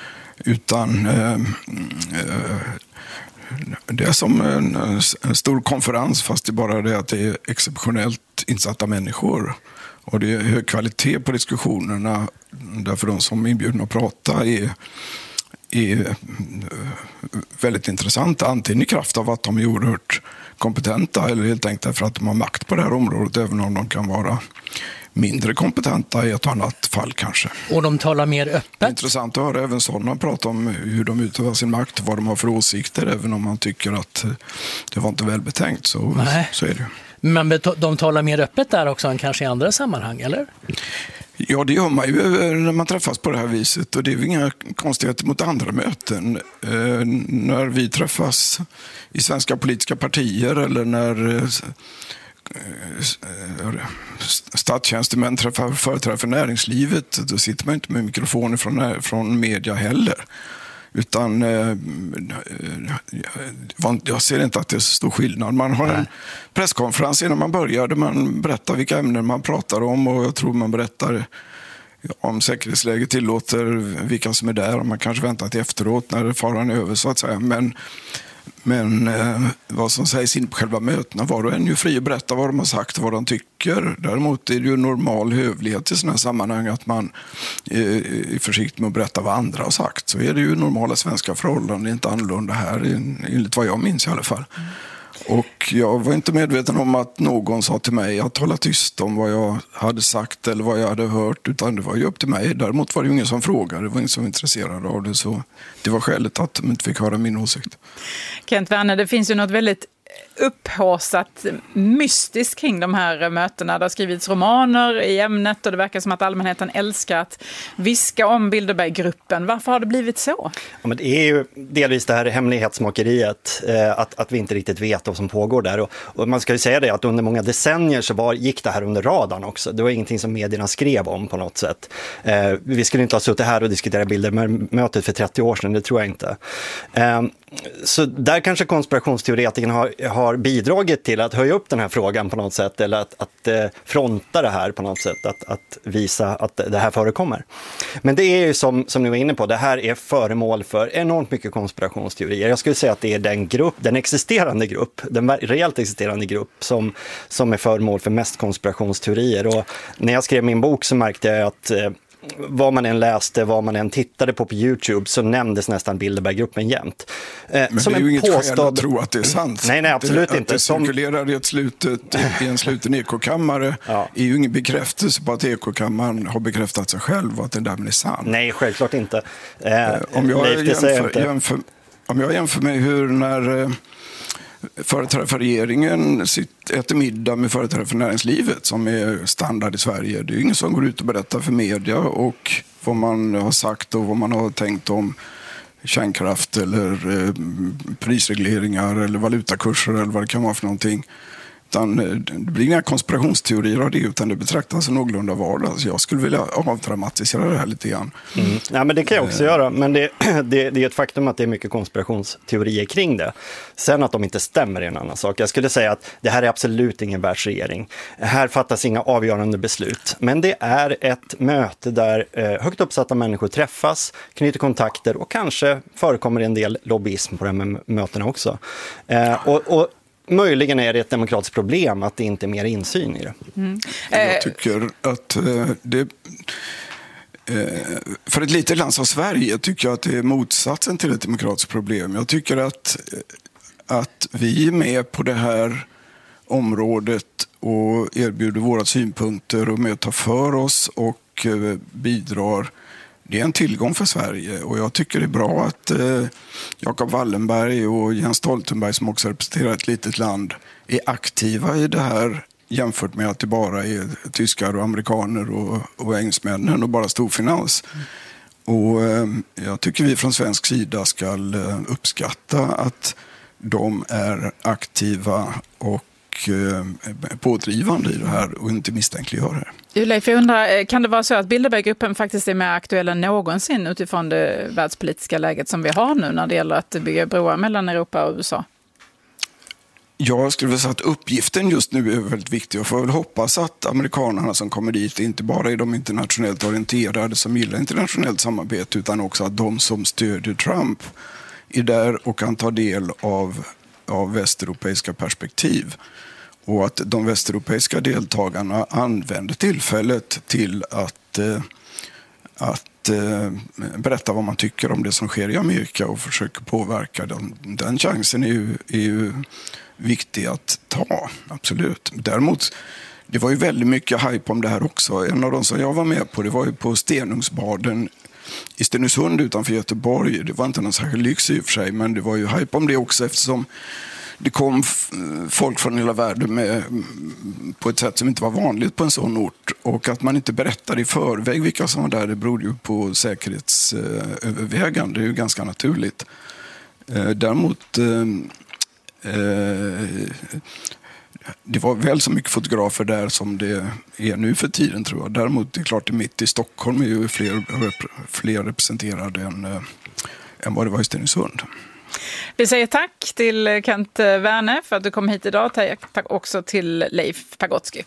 det är som en stor konferens, fast det är bara det att det är exceptionellt insatta människor. Och det är hög kvalitet på diskussionerna, därför de som är inbjudna att prata är väldigt intressanta, antingen i kraft av att de är oerhört kompetenta eller helt enkelt därför att de har makt på det här området, även om de kan vara mindre kompetenta i ett annat fall kanske. Och de talar mer öppet? Det är intressant att höra även sådana prata om hur de utövar sin makt, vad de har för åsikter, även om man tycker att det var inte välbetänkt, så är det. Men de talar mer öppet där också än kanske i andra sammanhang, eller? Ja, det gör man ju när man träffas på det här viset, och det är ju inga konstigheter mot andra möten. När vi träffas i svenska politiska partier eller när statstjänstemän träffar företrädare för näringslivet, då sitter man inte med mikrofoner från media heller. Utan jag ser inte att det är så stor skillnad. Man har en presskonferens innan man börjar där man berättar vilka ämnen man pratar om, och jag tror man berättar om säkerhetsläget tillåter vilka som är där, och man kanske väntar till efteråt när faran är över så att säga. Men Men vad som sägs in på själva mötena, var och en är ju fri att berätta vad de har sagt och vad de tycker. Däremot är det ju normal hövlighet i sådana här sammanhang att man är försiktig med att berätta vad andra har sagt. Så är det ju normala svenska förhållanden, det är inte annorlunda här, enligt vad jag minns i alla fall. Och jag var inte medveten om att någon sa till mig att hålla tyst om vad jag hade sagt eller vad jag hade hört, utan det var ju upp till mig. Däremot var det ju ingen som frågade, det var ingen som var intresserad av det, så det var skälet att de inte fick höra min åsikt. Kent Werner, det finns ju något väldigt upphaussat mystiskt kring de här mötena. Det har skrivits romaner i ämnet och det verkar som att allmänheten älskar att viska om Bilderberggruppen. Varför har det blivit så? Ja, men det är ju delvis det här hemlighetsmakeriet, att vi inte riktigt vet vad som pågår där. Och man ska ju säga det att under många decennier så gick det här under radarn också. Det var ingenting som medierna skrev om på något sätt. Vi skulle inte ha suttit här och diskuterat Bilderbergmötet för 30 år sedan, det tror jag inte. Så där kanske konspirationsteoretikerna har bidragit till att höja upp den här frågan på något sätt, eller att fronta det här på något sätt, att visa att det här förekommer. Men det är ju som ni var inne på, det här är föremål för enormt mycket konspirationsteorier. Jag skulle säga att det är den reellt existerande grupp som är föremål för mest konspirationsteorier. Och när jag skrev min bok så märkte jag att vad man än läste, vad man än tittade på YouTube, så nämndes nästan Bilderberggruppen jämt. Men som det är ju inget skäl att tro att det är sant. Nej, absolut inte. Att det cirkulerar i en sluten ekokammare är ju ingen bekräftelse på att ekokammaren har bekräftat sig själv och att det därmed är sant. Nej, självklart inte. Om jag jämför med hur när företrädare för regeringen äter middag med företrädare för näringslivet, som är standard i Sverige. Det är ingen som går ut och berättar för media och vad man har sagt och vad man har tänkt om kärnkraft eller prisregleringar eller valutakurser eller vad det kan vara för någonting. Utan det blir inga konspirationsteorier av det, utan det betraktas som någorlunda vardag. Så jag skulle vilja avdramatisera det här lite grann. Ja, men det kan jag också göra. Men det är ett faktum att det är mycket konspirationsteorier kring det. Sen att de inte stämmer är en annan sak. Jag skulle säga att det här är absolut ingen världsregering. Här fattas inga avgörande beslut. Men det är ett möte där högt uppsatta människor träffas, knyter kontakter och kanske förekommer en del lobbyism på de här mötena också. Och möjligen är det ett demokratiskt problem att det inte är mer insyn i det. Jag tycker att för ett litet land som Sverige tycker jag att det är motsatsen till ett demokratiskt problem. Jag tycker att vi är med på det här området och erbjuder våra synpunkter och med att ta för oss och bidrar. Det är en tillgång för Sverige och jag tycker det är bra att Jacob Wallenberg och Jens Stoltenberg, som också representerar ett litet land, är aktiva i det här, jämfört med att det bara är tyskar och amerikaner och engelsmännen och bara storfinans. Och jag tycker vi från svensk sida ska uppskatta att de är aktiva och pådrivande i det här och inte misstänkliggöra det. Leif, jag undrar, kan det vara så att Bilderberggruppen faktiskt är mer aktuell än någonsin utifrån det världspolitiska läget som vi har nu när det gäller att bygga broar mellan Europa och USA? Jag skulle vilja säga att uppgiften just nu är väldigt viktig och får väl hoppas att amerikanerna som kommer dit inte bara är de internationellt orienterade som gillar internationellt samarbete, utan också att de som stödjer Trump är där och kan ta del av västeuropeiska perspektiv. Och att de västeuropeiska deltagarna använder tillfället till att berätta vad man tycker om det som sker i Amerika och försöker påverka dem. Den chansen är ju viktig att ta, absolut. Däremot, det var ju väldigt mycket hype om det här också. En av de som jag var med på, det var ju på Stenungsbaden i Stenungsund utanför Göteborg. Det var inte någon särskild lyx i och för sig, men det var ju hype om det också eftersom det kom folk från hela världen på ett sätt som inte var vanligt på en sån ort. Och att man inte berättade i förväg vilka som var där, det berodde ju på säkerhetsövervägande. Det är ju ganska naturligt. Däremot det var väl så mycket fotografer där som det är nu för tiden, tror jag. Däremot det är klart att mitt i Stockholm är ju fler representerade än vad det var i Stenungsund. Vi säger tack till Kent Werner för att du kom hit idag. Tack också till Leif Pagrotsky.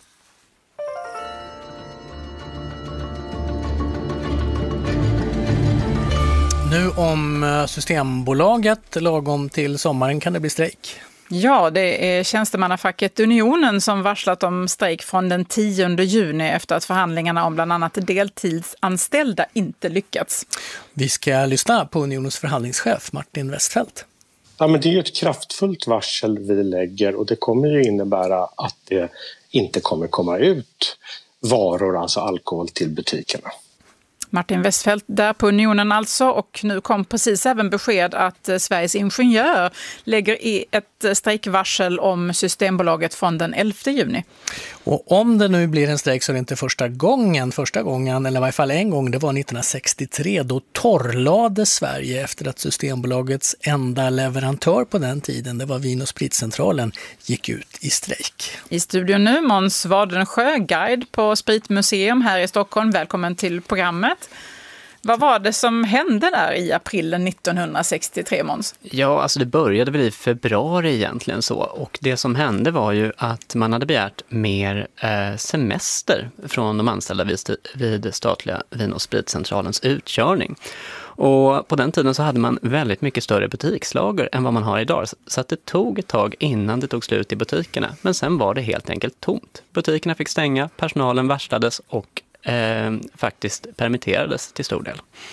Nu om Systembolaget, lagom till sommaren kan det bli strejk. Ja, det är tjänstemannafacket Unionen som varslat om strejk från den 10 juni efter att förhandlingarna om bland annat deltidsanställda inte lyckats. Vi ska lyssna på Unionens förhandlingschef Martin Westfeldt. Ja, men det är ju ett kraftfullt varsel vi lägger och det kommer ju innebära att det inte kommer komma ut varor, alltså alkohol, till butikerna. Martin Westfeldt där på Unionen alltså, och nu kom precis även besked att Sveriges Ingenjör lägger i ett strejkvarsel om Systembolaget från den 11 juni. Och om det nu blir en strejk så är det inte första gången, eller i varje fall en gång, det var 1963, då torrlade Sverige efter att Systembolagets enda leverantör på den tiden, det var Vin- och spritcentralen, gick ut i strejk. I studion nu Måns Wadensjö, guide på Spritmuseum här i Stockholm. Välkommen till programmet. Vad var det som hände där i april 1963, Måns? Ja, alltså det började väl i februari egentligen så. Och det som hände var ju att man hade begärt mer semester från de anställda vid statliga Vin- och spritcentralens utkörning. Och på den tiden så hade man väldigt mycket större butikslager än vad man har idag. Så att det tog ett tag innan det tog slut i butikerna. Men sen var det helt enkelt tomt. Butikerna fick stänga, personalen varslades och faktiskt permitterades till stor del.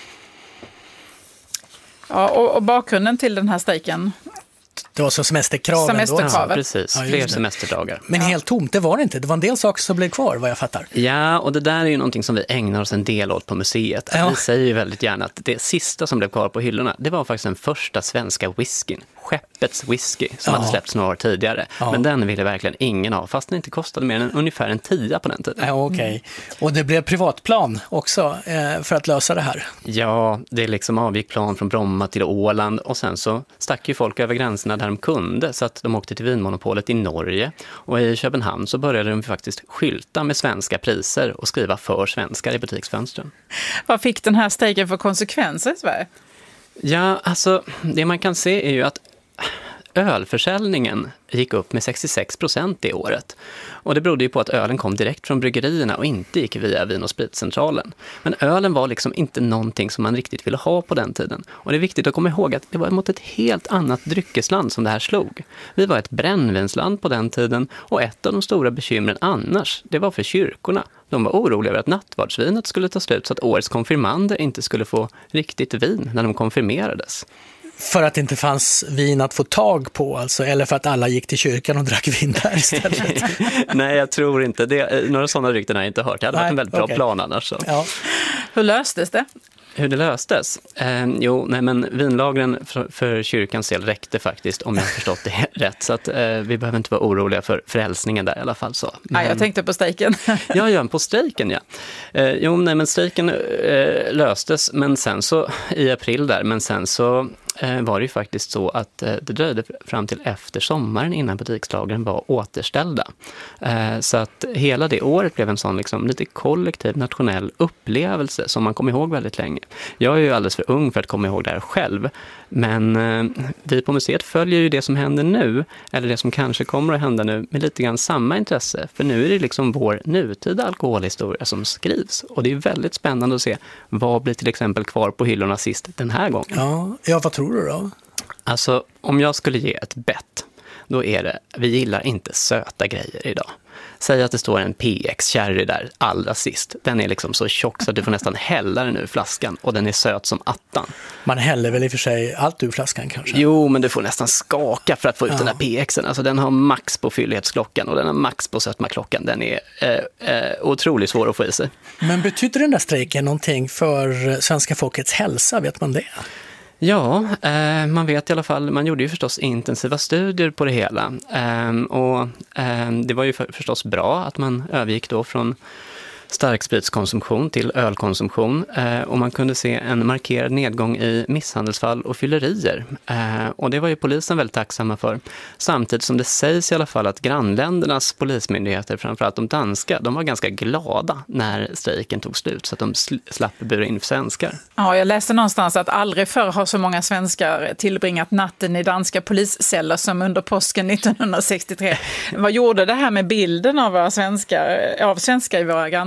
Ja, och bakgrunden till den här strejken? Det var så semesterkraven då. Ja, precis. Fler semesterdagar. Men helt tomt, det var det inte. Det var en del saker som blev kvar, vad jag fattar. Ja, och det där är ju någonting som vi ägnar oss en del åt på museet. Ja. Vi säger ju väldigt gärna att det sista som blev kvar på hyllorna, det var faktiskt den första svenska whiskyn. Skeppets whisky som hade släppts några år tidigare. Ja. Men den ville verkligen ingen av, fast den inte kostade mer än ungefär en 10 på den tiden. Ja, okej. Och det blev privatplan också för att lösa det här. Ja, det liksom avgick plan från Bromma till Åland och sen så stack ju folk över gränserna där de kunde, så att de åkte till Vinmonopolet i Norge, och i Köpenhamn så började de faktiskt skylta med svenska priser och skriva för svenskar i butiksfönstren. Vad fick den här strejken för konsekvenser i Sverige? Ja, alltså det man kan se är ju att ölförsäljningen gick upp med 66% det året. Och det berodde ju på att ölen kom direkt från bryggerierna och inte gick via Vin- och spritcentralen. Men ölen var liksom inte någonting som man riktigt ville ha på den tiden. Och det är viktigt att komma ihåg att det var mot ett helt annat dryckesland som det här slog. Vi var ett brännvinsland på den tiden, och ett av de stora bekymren annars, det var för kyrkorna. De var oroliga över att nattvardsvinet skulle ta slut så att årets konfirmander inte skulle få riktigt vin när de konfirmerades. För att det inte fanns vin att få tag på alltså, eller för att alla gick till kyrkan och drack vin där istället? Nej, jag tror inte det. Några sådana rykten har jag inte hört. Det hade varit en väldigt bra plan annars. Så. Ja. Hur löstes det? Hur det löstes? Men vinlagren för kyrkans del räckte faktiskt, om jag har förstått det rätt. Så att vi behöver inte vara oroliga för frälsningen där i alla fall. Så. Men, jag tänkte på strejken. Ja, på strejken, ja. Men strejken löstes, men sen så i april där, men sen så var det ju faktiskt så att det dröjde fram till efter sommaren innan butikslagren var återställda. Så att hela det året blev en sån liksom lite kollektiv nationell upplevelse som man kommer ihåg väldigt länge. Jag är ju alldeles för ung för att komma ihåg det här själv, men vi på museet följer ju det som händer nu, eller det som kanske kommer att hända nu, med lite grann samma intresse. För nu är det liksom vår nutida alkoholhistoria som skrivs, och det är väldigt spännande att se vad blir till exempel kvar på hyllorna sist den här gången. Ja, vad tror du då? Alltså, om jag skulle ge ett bett, då är det, vi gillar inte söta grejer idag. Säg att det står en PX Cherry där allra sist. Den är liksom så tjock så att du får nästan hälla den ur flaskan, och den är söt som attan. Man häller väl i och för sig allt ur flaskan kanske? Jo, men du får nästan skaka för att få ut den här PXen. Alltså den har max på fyllighetsklockan och den har max på sötmaklockan. Den är otroligt svår att få i sig. Men betyder den där strejken någonting för svenska folkets hälsa? Vet man det? Ja, man vet i alla fall, man gjorde ju förstås intensiva studier på det hela, och det var ju förstås bra att man övergick då från starkspritskonsumtion till ölkonsumtion, och man kunde se en markerad nedgång i misshandelsfall och fyllerier, och det var ju polisen väldigt tacksamma för, samtidigt som det sägs i alla fall att grannländernas polismyndigheter, framförallt de danska, de var ganska glada när strejken tog slut så att de slapp bura in svenskar. Ja, jag läste någonstans att aldrig förr har så många svenskar tillbringat natten i danska polisceller som under påsken 1963. Vad gjorde det här med bilden av svenskar i våra grannländer?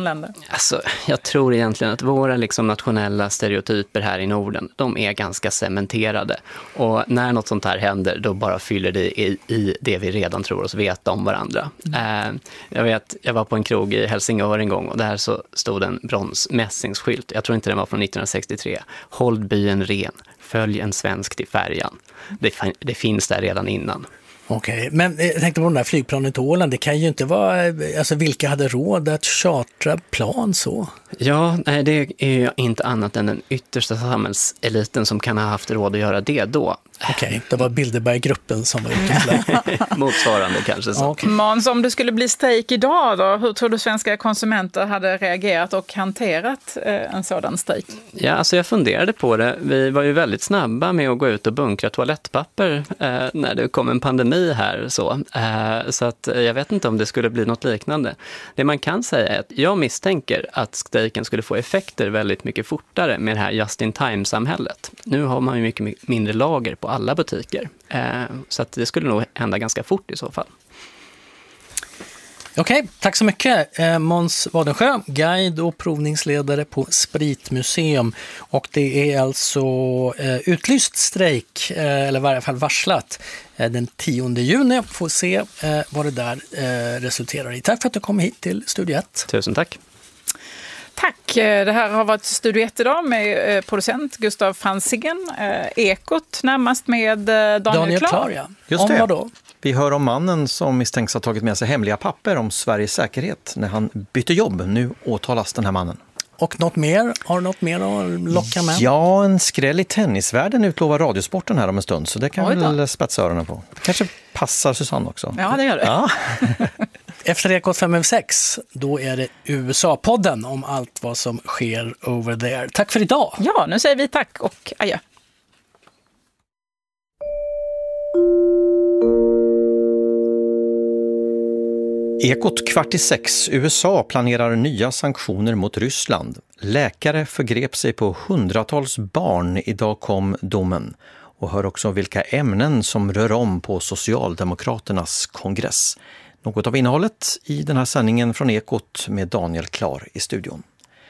länder? Alltså, jag tror egentligen att våra nationella stereotyper här i Norden, de är ganska cementerade. Och när något sånt här händer, då bara fyller det i det vi redan tror oss veta om varandra. Jag var på en krog i Helsingör en gång och där så stod en bronsmässingsskylt. Jag tror inte den var från 1963. Håll byen ren, följ en svensk till färjan. Det finns där redan innan. Okej, men jag tänkte på den där flygplanen till Åland. Det kan ju inte vara, alltså vilka hade råd att chartra plan så? Ja, nej, det är ju inte annat än den yttersta samhällseliten som kan ha haft råd att göra det då. Okej, det var Bilderberggruppen som var ute. Motsvarande kanske så. Okay. Måns, om det skulle bli strejk idag då, hur tror du svenska konsumenter hade reagerat och hanterat en sådan strejk? Ja, alltså jag funderade på det. Vi var ju väldigt snabba med att gå ut och bunkra toalettpapper när det kom en pandemi här. Så att jag vet inte om det skulle bli något liknande. Det man kan säga är att jag misstänker att strejken skulle få effekter väldigt mycket fortare med det här just-in-time-samhället. Nu har man ju mycket mindre lager på alla butiker. Så att det skulle nog hända ganska fort i så fall. Okej, tack så mycket. Måns Wadensjö, guide och provningsledare på Spritmuseum. Och det är alltså utlyst strejk, eller i varje fall varslat, den 10 juni. Får se vad det där resulterar i. Tack för att du kom hit till Studio 1. Tusen tack. Tack. Det här har varit Studio 1 idag med producent Gustav Franzén. Ekot närmast med Daniel Klar. Ja. Just det. Om vad då? Vi hör om mannen som misstänks ha tagit med sig hemliga papper om Sveriges säkerhet när han bytte jobb. Nu åtalas den här mannen. Och något mer? Har du något mer att locka med? Ja, en skräll i tennisvärlden utlovar Radiosporten här om en stund. Så det kan vi väl spetsa öronen på. Kanske passar Susanne också. Ja, det gör det. Ja. Efter Ekot 5/6, då är det USA-podden om allt vad som sker over there. Tack för idag! Ja, nu säger vi tack och adjö. Ekot 5:15. USA planerar nya sanktioner mot Ryssland. Läkare förgrep sig på hundratals barn. Idag kom domen. Och hör också vilka ämnen som rör om på Socialdemokraternas kongress. Något av innehållet i den här sändningen från Ekot med Daniel Klar i studion.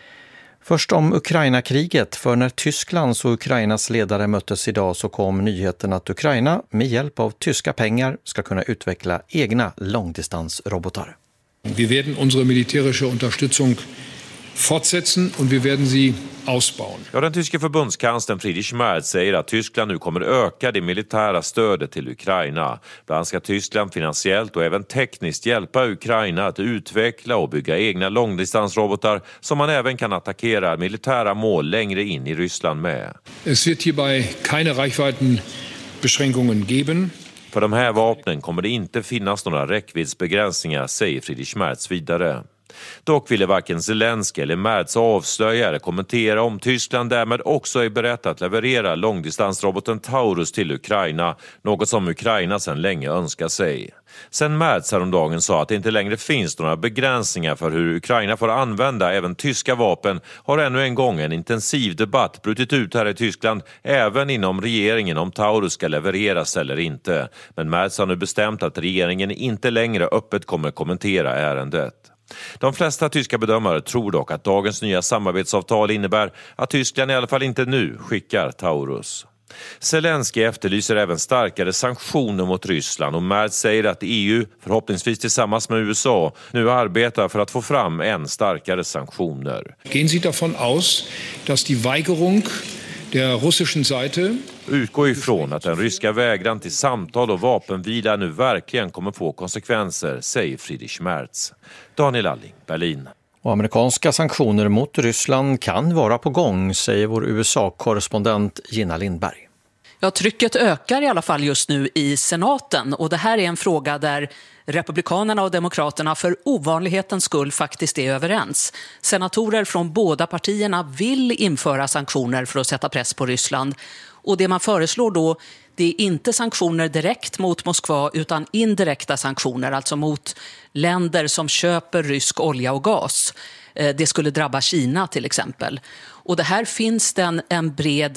Först om Ukraina-kriget, för när Tysklands och Ukrainas ledare möttes idag så kom nyheten att Ukraina med hjälp av tyska pengar ska kunna utveckla egna långdistansrobotar. Vi werden unsere militärische Unterstützung fortsetzen und wir werden sie ausbauen. Ja, den tyske förbundskanslern Friedrich Merz säger att Tyskland nu kommer öka det militära stödet till Ukraina. Bland annat ska Tyskland finansiellt och även tekniskt hjälpa Ukraina att utveckla och bygga egna långdistansrobotar som man även kan attackera militära mål längre in i Ryssland med. Es wird hierbei keine Reichweitenbeschränkungen geben. För de här vapnen kommer det inte finnas några räckviddsbegränsningar, säger Friedrich Merz vidare. Dock ville varken Zelensky eller Merz avslöja eller kommentera om Tyskland därmed också är berett att leverera långdistansroboten Taurus till Ukraina, något som Ukraina sedan länge önskar sig. Sen Merz häromdagen sa att det inte längre finns några begränsningar för hur Ukraina får använda även tyska vapen har ännu en gång en intensiv debatt brutit ut här i Tyskland, även inom regeringen, om Taurus ska levereras eller inte. Men Merz har nu bestämt att regeringen inte längre öppet kommer kommentera ärendet. De flesta tyska bedömare tror dock att dagens nya samarbetsavtal innebär att Tyskland i alla fall inte nu skickar Taurus. Zelensky efterlyser även starkare sanktioner mot Ryssland och Merz säger att EU, förhoppningsvis tillsammans med USA, nu arbetar för att få fram än starkare sanktioner. Gehen Sie davon aus, dass die Weigerung der russischen Seite utgår ifrån att den ryska vägran till samtal och vapenvila nu verkligen kommer få konsekvenser, säger Friedrich Merz. Daniel Alling, Berlin. Och amerikanska sanktioner mot Ryssland kan vara på gång, säger vår USA-korrespondent Gina Lindberg. Ja, trycket ökar i alla fall just nu i senaten och det här är en fråga där Republikanerna och Demokraterna för ovanlighetens skull faktiskt är överens. Senatorer från båda partierna vill införa sanktioner för att sätta press på Ryssland. Och det man föreslår då, det är inte sanktioner direkt mot Moskva utan indirekta sanktioner, alltså mot länder som köper rysk olja och gas. Det skulle drabba Kina till exempel. Och det här finns det en bred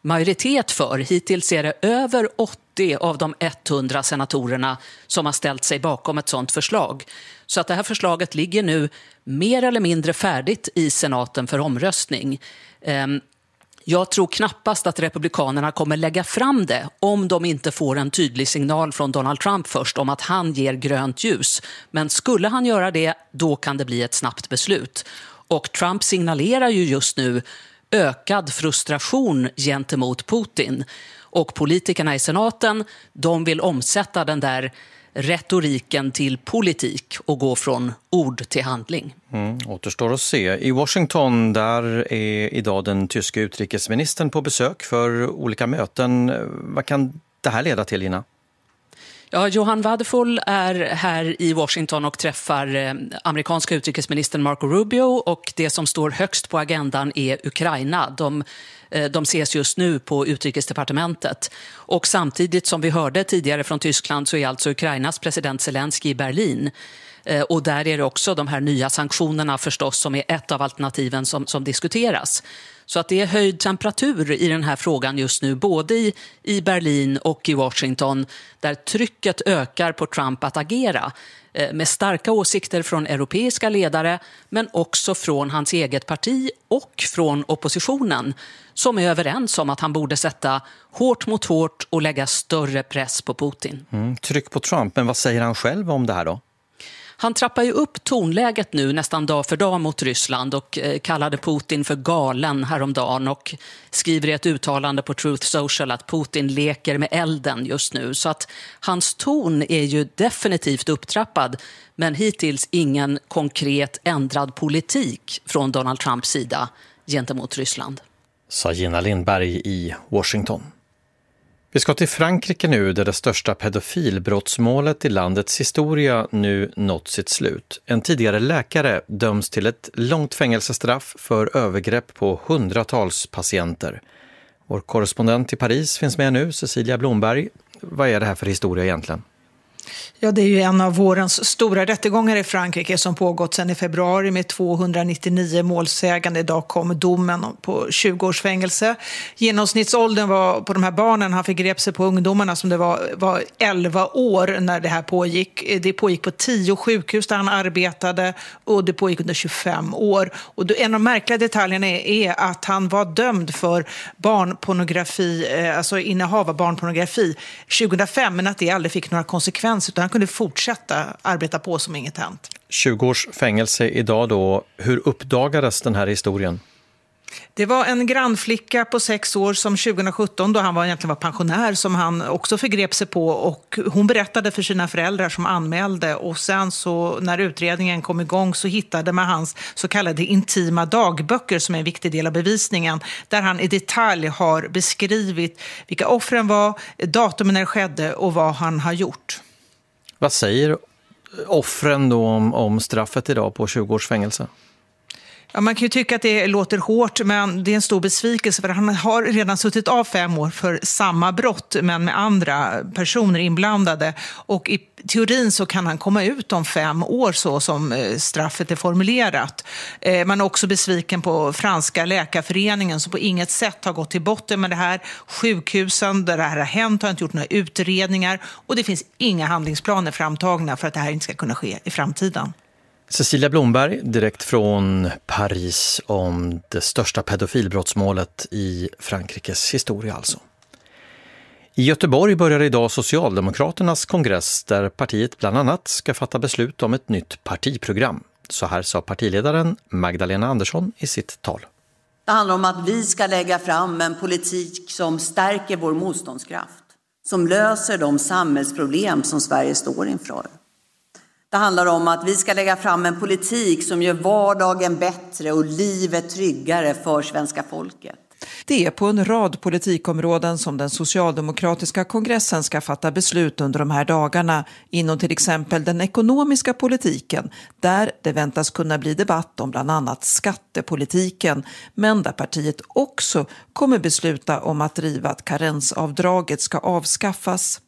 majoritet för. Hittills är det över 80 av de 100 senatorerna som har ställt sig bakom ett sådant förslag. Så att det här förslaget ligger nu mer eller mindre färdigt i senaten för omröstning. Jag tror knappast att republikanerna kommer lägga fram det om de inte får en tydlig signal från Donald Trump först om att han ger grönt ljus. Men skulle han göra det, då kan det bli ett snabbt beslut. Och Trump signalerar ju just nu ökad frustration gentemot Putin. Och politikerna i senaten, de vill omsätta den där retoriken till politik och gå från ord till handling. Återstår att se. I Washington där är idag den tyska utrikesministern på besök för olika möten. Vad kan det här leda till, Lina? Ja, Johan Wadefull är här i Washington och träffar amerikanska utrikesministern Marco Rubio, och det som står högst på agendan är Ukraina. De ses just nu på utrikesdepartementet. Och samtidigt som vi hörde tidigare från Tyskland så är alltså Ukrainas president Zelensky i Berlin. Och där är det också de här nya sanktionerna förstås som är ett av alternativen som diskuteras. Så att det är höjd temperatur i den här frågan just nu, både i Berlin och i Washington, där trycket ökar på Trump att agera med starka åsikter från europeiska ledare, men också från hans eget parti och från oppositionen, som är överens om att han borde sätta hårt mot hårt och lägga större press på Putin. Tryck på Trump, men vad säger han själv om det här då? Han trappar ju upp tonläget nu nästan dag för dag mot Ryssland och kallade Putin för galen häromdagen och skriver i ett uttalande på Truth Social att Putin leker med elden just nu. Så att hans ton är ju definitivt upptrappad, men hittills ingen konkret ändrad politik från Donald Trumps sida gentemot Ryssland. Sa Gina Lindberg i Washington. Vi ska till Frankrike nu, där det största pedofilbrottsmålet i landets historia nu nått sitt slut. En tidigare läkare döms till ett långt fängelsestraff för övergrepp på hundratals patienter. Vår korrespondent i Paris finns med nu, Cecilia Blomberg. Vad är det här för historia egentligen? Ja, det är ju en av vårens stora rättegångar i Frankrike som pågått sedan i februari med 299 målsägande. Idag kom domen på 20 års fängelse. Genomsnittsåldern var på de här barnen, han fick grep sig på ungdomarna som det var 11 år när det här pågick. Det pågick på 10 sjukhus där han arbetade och det pågick under 25 år. Och en av de märkliga detaljerna är att han var dömd för barnpornografi, alltså innehav av barnpornografi 2005, men att det aldrig fick några konsekvenser, utan han kunde fortsätta arbeta på som inget hänt. 20 års fängelse idag då. Hur uppdagades den här historien? Det var en grannflicka på 6 år som 2017, då han egentligen var pensionär, som han också förgrep sig på, och hon berättade för sina föräldrar som anmälde, och sen så när utredningen kom igång så hittade man hans så kallade intima dagböcker som är en viktig del av bevisningen, där han i detalj har beskrivit vilka offren var, datumen när det skedde och vad han har gjort. Vad säger offren då om straffet idag på 20 års fängelse? Ja, man kan ju tycka att det låter hårt, men det är en stor besvikelse, för han har redan suttit av 5 år för samma brott, men med andra personer inblandade. Och i teorin så kan han komma ut om 5 år så som straffet är formulerat. Man är också besviken på franska läkarföreningen som på inget sätt har gått till botten med det här. Sjukhusen där det här har hänt har inte gjort några utredningar, och det finns inga handlingsplaner framtagna för att det här inte ska kunna ske i framtiden. Cecilia Blomberg, direkt från Paris, om det största pedofilbrottsmålet i Frankrikes historia alltså. I Göteborg börjar idag Socialdemokraternas kongress, där partiet bland annat ska fatta beslut om ett nytt partiprogram. Så här sa partiledaren Magdalena Andersson i sitt tal. Det handlar om att vi ska lägga fram en politik som stärker vår motståndskraft, som löser de samhällsproblem som Sverige står inför. Det handlar om att vi ska lägga fram en politik som gör vardagen bättre och livet tryggare för svenska folket. Det är på en rad politikområden som den socialdemokratiska kongressen ska fatta beslut under de här dagarna, inom till exempel den ekonomiska politiken, där det väntas kunna bli debatt om bland annat skattepolitiken, men där partiet också kommer besluta om att driva att karensavdraget ska avskaffas.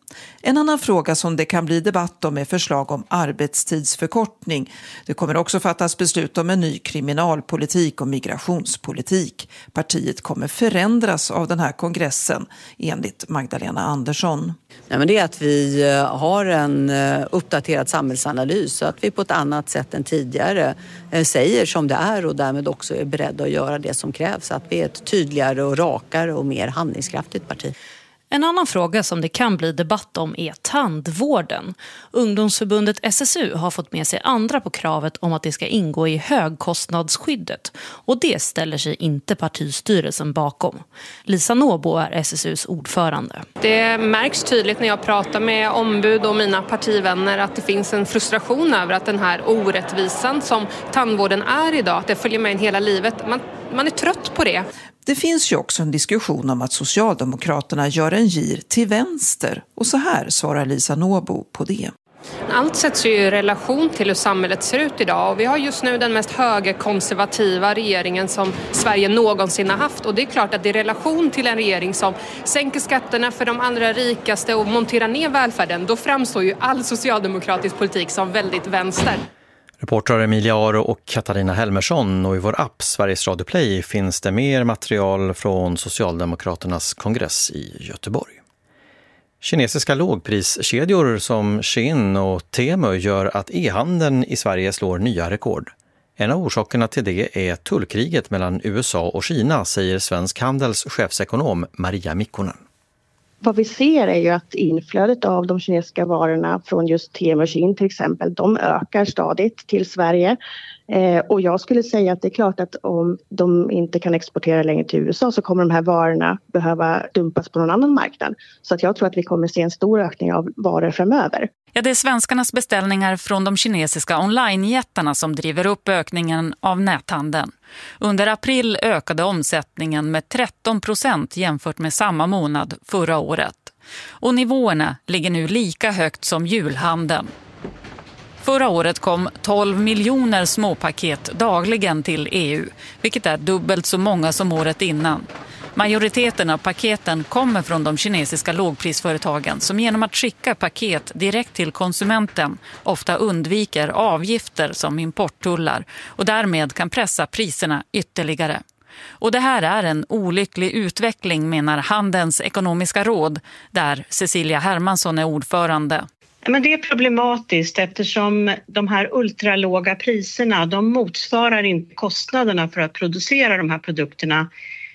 En annan fråga som det kan bli debatt om är förslag om arbetstidsförkortning. Det kommer också fattas beslut om en ny kriminalpolitik och migrationspolitik. Partiet kommer förändras av den här kongressen, enligt Magdalena Andersson. Nej, men det är att vi har en uppdaterad samhällsanalys så att vi på ett annat sätt än tidigare säger som det är och därmed också är beredda att göra det som krävs. Att vi är ett tydligare och rakare och mer handlingskraftigt parti. En annan fråga som det kan bli debatt om är tandvården. Ungdomsförbundet SSU har fått med sig andra på kravet om att det ska ingå i högkostnadsskyddet. Och det ställer sig inte partistyrelsen bakom. Lisa Nåbo är SSUs ordförande. Det märks tydligt när jag pratar med ombud och mina partivänner att det finns en frustration över att den här orättvisan som tandvården är idag, att det följer med in hela livet. Man är trött på det. Det finns ju också en diskussion om att Socialdemokraterna gör en gir till vänster. Och så här svarar Lisa Nåbo på det. Allt sätts ju i relation till hur samhället ser ut idag och vi har just nu den mest högerkonservativa regeringen som Sverige någonsin har haft. Och det är klart att i relation till en regering som sänker skatterna för de allra rikaste och monterar ner välfärden, då framstår ju all socialdemokratisk politik som väldigt vänster. Reportrar Emilia Aro och Katarina Helmersson, och i vår app Sveriges Radio Play finns det mer material från Socialdemokraternas kongress i Göteborg. Kinesiska lågpriskedjor som Shein och Temu gör att e-handeln i Sverige slår nya rekord. En av orsakerna till det är tullkriget mellan USA och Kina, säger Svensk Handels chefsekonom Maria Mikkonen. Vad vi ser är ju att inflödet av de kinesiska varorna från just Temu och Shein till exempel, de ökar stadigt till Sverige. Och jag skulle säga att det är klart att om de inte kan exportera längre till USA så kommer de här varorna behöva dumpas på någon annan marknad. Så att jag tror att vi kommer se en stor ökning av varor framöver. Ja, det är svenskarnas beställningar från de kinesiska online-jättarna som driver upp ökningen av näthandeln. Under april ökade omsättningen med 13% jämfört med samma månad förra året. Och nivåerna ligger nu lika högt som julhandeln. Förra året kom 12 miljoner småpaket dagligen till EU, vilket är dubbelt så många som året innan. Majoriteten av paketen kommer från de kinesiska lågprisföretagen som genom att skicka paket direkt till konsumenten ofta undviker avgifter som importtullar och därmed kan pressa priserna ytterligare. Och det här är en olycklig utveckling, menar Handelns ekonomiska råd, där Cecilia Hermansson är ordförande. Men det är problematiskt eftersom de här ultralåga priserna, de motsvarar inte kostnaderna för att producera de här produkterna.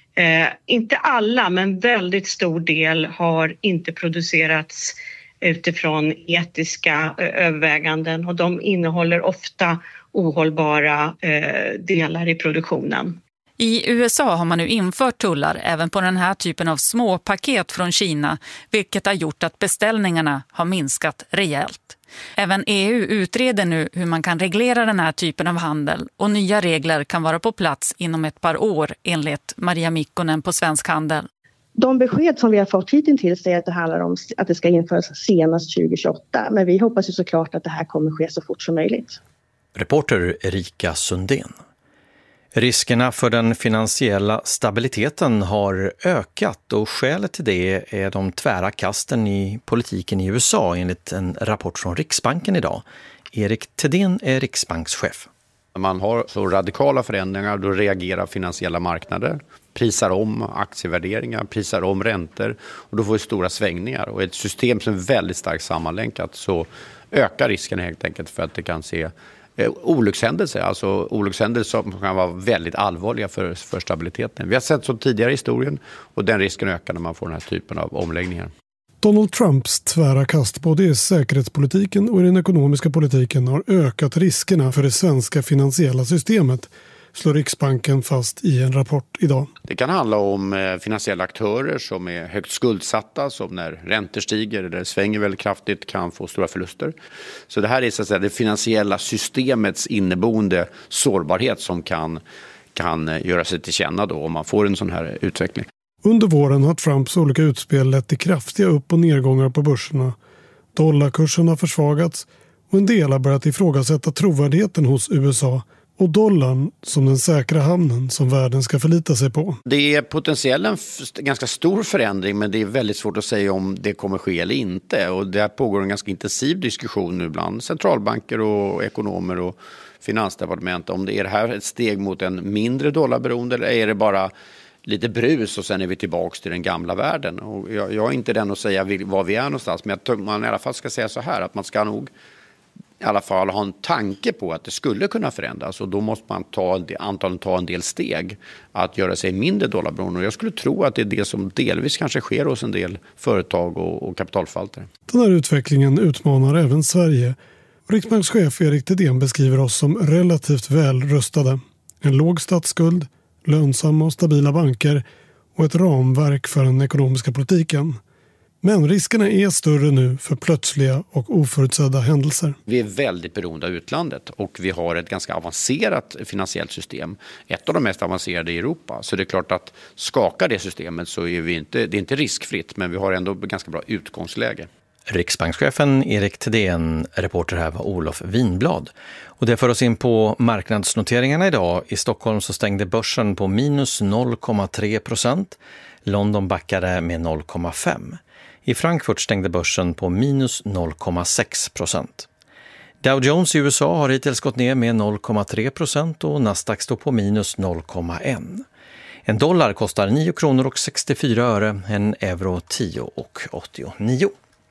Inte alla, men väldigt stor del har inte producerats utifrån etiska överväganden och de innehåller ofta ohållbara delar i produktionen. I USA har man nu infört tullar även på den här typen av små paket från Kina, vilket har gjort att beställningarna har minskat rejält. Även EU utreder nu hur man kan reglera den här typen av handel och nya regler kan vara på plats inom ett par år, enligt Maria Mikkonen på Svensk Handel. De besked som vi har fått hittills är att det handlar om att det ska införas senast 2028, men vi hoppas ju såklart att det här kommer ske så fort som möjligt. Reporter Erika Sundén. Riskerna för den finansiella stabiliteten har ökat och skälet till det är de tvära kasten i politiken i USA, enligt en rapport från Riksbanken idag. Erik Thedéen är riksbankschef. När man har så radikala förändringar, då reagerar finansiella marknader, prisar om aktievärderingar, prisar om räntor och då får vi stora svängningar. Och ett system som är väldigt starkt sammanlänkat så ökar risken helt enkelt för att det kan se olyckshändelser, alltså olyckshändelser som kan vara väldigt allvarliga för stabiliteten. Vi har sett så tidigare i historien och den risken ökar när man får den här typen av omläggningar. Donald Trumps tvära kast både i säkerhetspolitiken och i den ekonomiska politiken har ökat riskerna för det svenska finansiella systemet, slår Riksbanken fast i en rapport idag. Det kan handla om finansiella aktörer som är högt skuldsatta, som när räntor stiger eller svänger väldigt kraftigt kan få stora förluster. Så det här är så att säga det finansiella systemets inneboende sårbarhet som kan göra sig till känna då om man får en sån här utveckling. Under våren har Trumps olika utspel lett till kraftiga upp- och nedgångar på börserna. Dollarkursen har försvagats och en del har börjat ifrågasätta trovärdigheten hos USA och dollarn som den säkra hamnen som världen ska förlita sig på. Det är potentiellt en ganska stor förändring, men det är väldigt svårt att säga om det kommer ske eller inte. Och där pågår en ganska intensiv diskussion nu bland centralbanker och ekonomer och finansdepartement om det är här ett steg mot en mindre dollarberoende eller är det bara lite brus och sen är vi tillbaka till den gamla världen. Och jag är inte den att säga var vi är någonstans, men jag tror man i alla fall ska säga så här att man ska nog i alla fall ha en tanke på att det skulle kunna förändras och då måste man antagligen ta en del steg att göra sig mindre dollarberoende. Och jag skulle tro att det är det som delvis kanske sker hos en del företag och kapitalförvaltare. Den här utvecklingen utmanar även Sverige. Riksbankschef Erik Thedéen beskriver oss som relativt väl rustade. En låg statsskuld, lönsamma och stabila banker och ett ramverk för den ekonomiska politiken. Men riskerna är större nu för plötsliga och oförutsedda händelser. Vi är väldigt beroende av utlandet och vi har ett ganska avancerat finansiellt system. Ett av de mest avancerade i Europa. Så det är klart att skakar det systemet så är det är inte riskfritt, men vi har ändå ganska bra utgångsläge. Riksbankschefen Erik Thedéen, reporter här var Olof Vinblad. Och det för oss in på marknadsnoteringarna idag. I Stockholm så stängde börsen på minus 0,3%. London backade med 0,5%. I Frankfurt stängde börsen på minus 0,6%. Dow Jones i USA har hittills gått ner med 0,3% och Nasdaq står på minus 0,1%. En dollar kostar 9 kronor och 64 öre, en euro 10,89.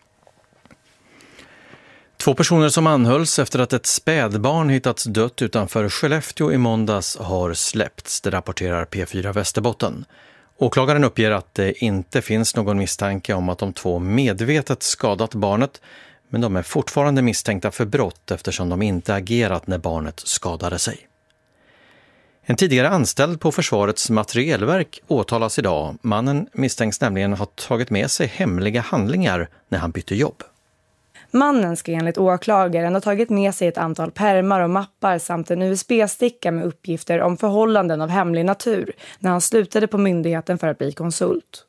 2 personer som anhölls efter att ett spädbarn hittats dött utanför Skellefteå i måndags har släppts, det rapporterar P4 Västerbotten. Åklagaren uppger att det inte finns någon misstanke om att de 2 medvetet skadat barnet, men de är fortfarande misstänkta för brott eftersom de inte agerat när barnet skadade sig. En tidigare anställd på Försvarets materielverk åtalas idag. Mannen misstänks nämligen ha tagit med sig hemliga handlingar när han bytte jobb. Mannen ska enligt åklagaren ha tagit med sig ett antal pärmar och mappar samt en USB-sticka med uppgifter om förhållanden av hemlig natur när han slutade på myndigheten för att bli konsult.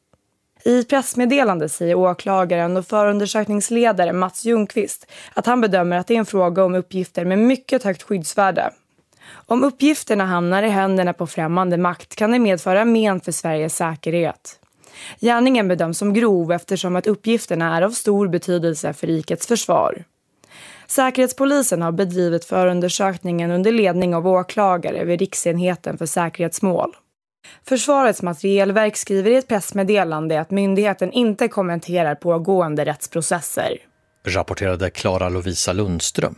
I pressmeddelande säger åklagaren och förundersökningsledare Mats Ljungqvist att han bedömer att det är en fråga om uppgifter med mycket högt skyddsvärde. Om uppgifterna hamnar i händerna på främmande makt kan det medföra men för Sveriges säkerhet. Gärningen bedöms som grov eftersom att uppgifterna är av stor betydelse för rikets försvar. Säkerhetspolisen har bedrivit förundersökningen under ledning av åklagare vid Riksenheten för säkerhetsmål. Försvarets materielverk skriver i ett pressmeddelande att myndigheten inte kommenterar pågående rättsprocesser. Rapporterade Clara Lovisa Lundström.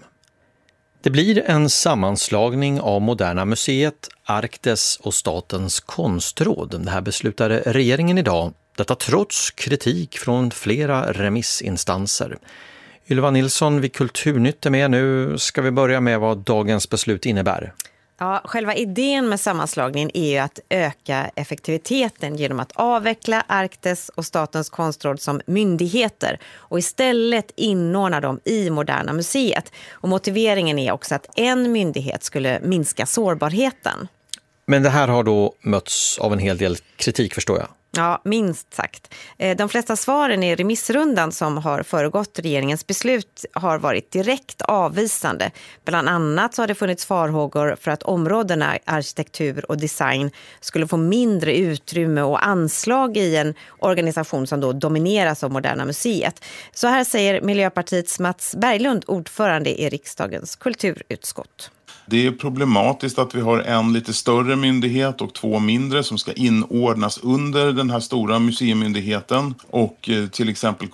Det blir en sammanslagning av Moderna museet, Arktes och Statens konstråd. Det här beslutade regeringen idag. Detta trots kritik från flera remissinstanser. Ylva Nilsson vid Kulturnytt är med nu. Ska vi börja med vad dagens beslut innebär? Ja, själva idén med sammanslagningen är ju att öka effektiviteten genom att avveckla Arktes och Statens konstråd som myndigheter och istället inordna dem i Moderna museet. Och motiveringen är också att en myndighet skulle minska sårbarheten. Men det här har då mötts av en hel del kritik, förstår jag. Ja, minst sagt. De flesta svaren i remissrundan som har föregått regeringens beslut har varit direkt avvisande. Bland annat så har det funnits farhågor för att områdena arkitektur och design skulle få mindre utrymme och anslag i en organisation som då domineras av Moderna museet. Så här säger Miljöpartiets Mats Berglund, ordförande i riksdagens kulturutskott. Det är problematiskt att vi har en lite större myndighet och 2 mindre som ska inordnas under den här stora museimyndigheten. Och till exempel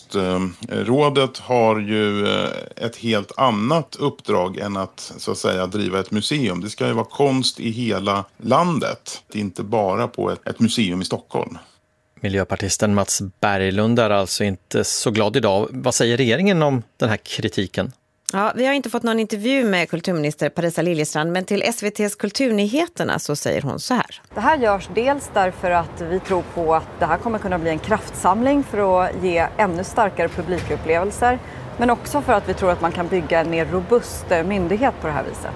Konstrådet har ju ett helt annat uppdrag än att så att säga driva ett museum. Det ska ju vara konst i hela landet, inte bara på ett museum i Stockholm. Miljöpartisten Mats Berglund är alltså inte så glad idag. Vad säger regeringen om den här kritiken? Ja, vi har inte fått någon intervju med kulturminister Parisa Liljestrand, men till SVT:s Kulturnyheterna så säger hon så här. Det här görs dels därför att vi tror på att det här kommer kunna bli en kraftsamling för att ge ännu starkare publikupplevelser, men också för att vi tror att man kan bygga en mer robust myndighet på det här viset.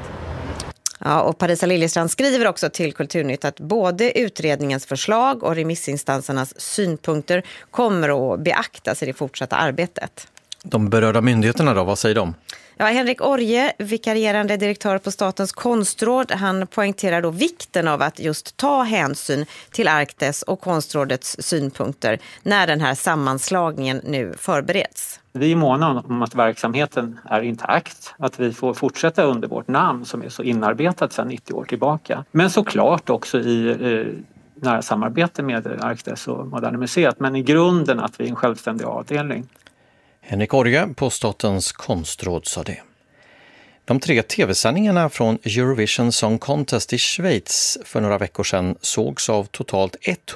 Ja, och Parisa Liljestrand skriver också till Kulturnytt att både utredningens förslag och remissinstansernas synpunkter kommer att beaktas i det fortsatta arbetet. De berörda myndigheterna då, vad säger de? Ja, Henrik Orje, vikarierande direktör på Statens konstråd, han poängterar då vikten av att just ta hänsyn till Arktis och konstrådets synpunkter när den här sammanslagningen nu förbereds. Vi är måna om att verksamheten är intakt, att vi får fortsätta under vårt namn som är så inarbetat sedan 90 år tillbaka. Men såklart också i nära samarbete med Arktis och Moderna museet, men i grunden att vi är en självständig avdelning. Henrik Orje på Statens konstråd sa det. De 3 tv-sändningarna från Eurovision Song Contest i Schweiz för några veckor sedan sågs av totalt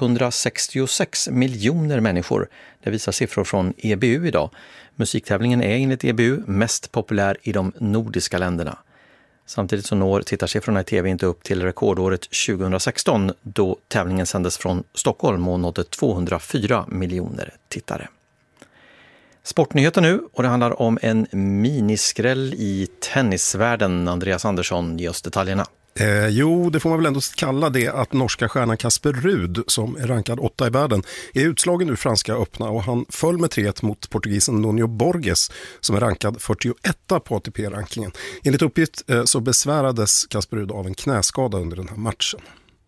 166 miljoner människor. Det visar siffror från EBU idag. Musiktävlingen är enligt EBU mest populär i de nordiska länderna. Samtidigt så når tittarsiffrorna i tv inte upp till rekordåret 2016 då tävlingen sändes från Stockholm och nådde 204 miljoner tittare. Sportnyheter nu, och det handlar om en miniskräll i tennisvärlden. Andreas Andersson, ge oss detaljerna. Jo, det får man väl ändå kalla det, att norska stjärnan Casper Ruud, som är rankad 8 i världen, är utslagen ur franska öppna, och han föll med 3-1 mot portugisen Nuno Borges som är rankad 41 på ATP-rankingen. Enligt uppgift så besvärades Casper Ruud av en knäskada under den här matchen.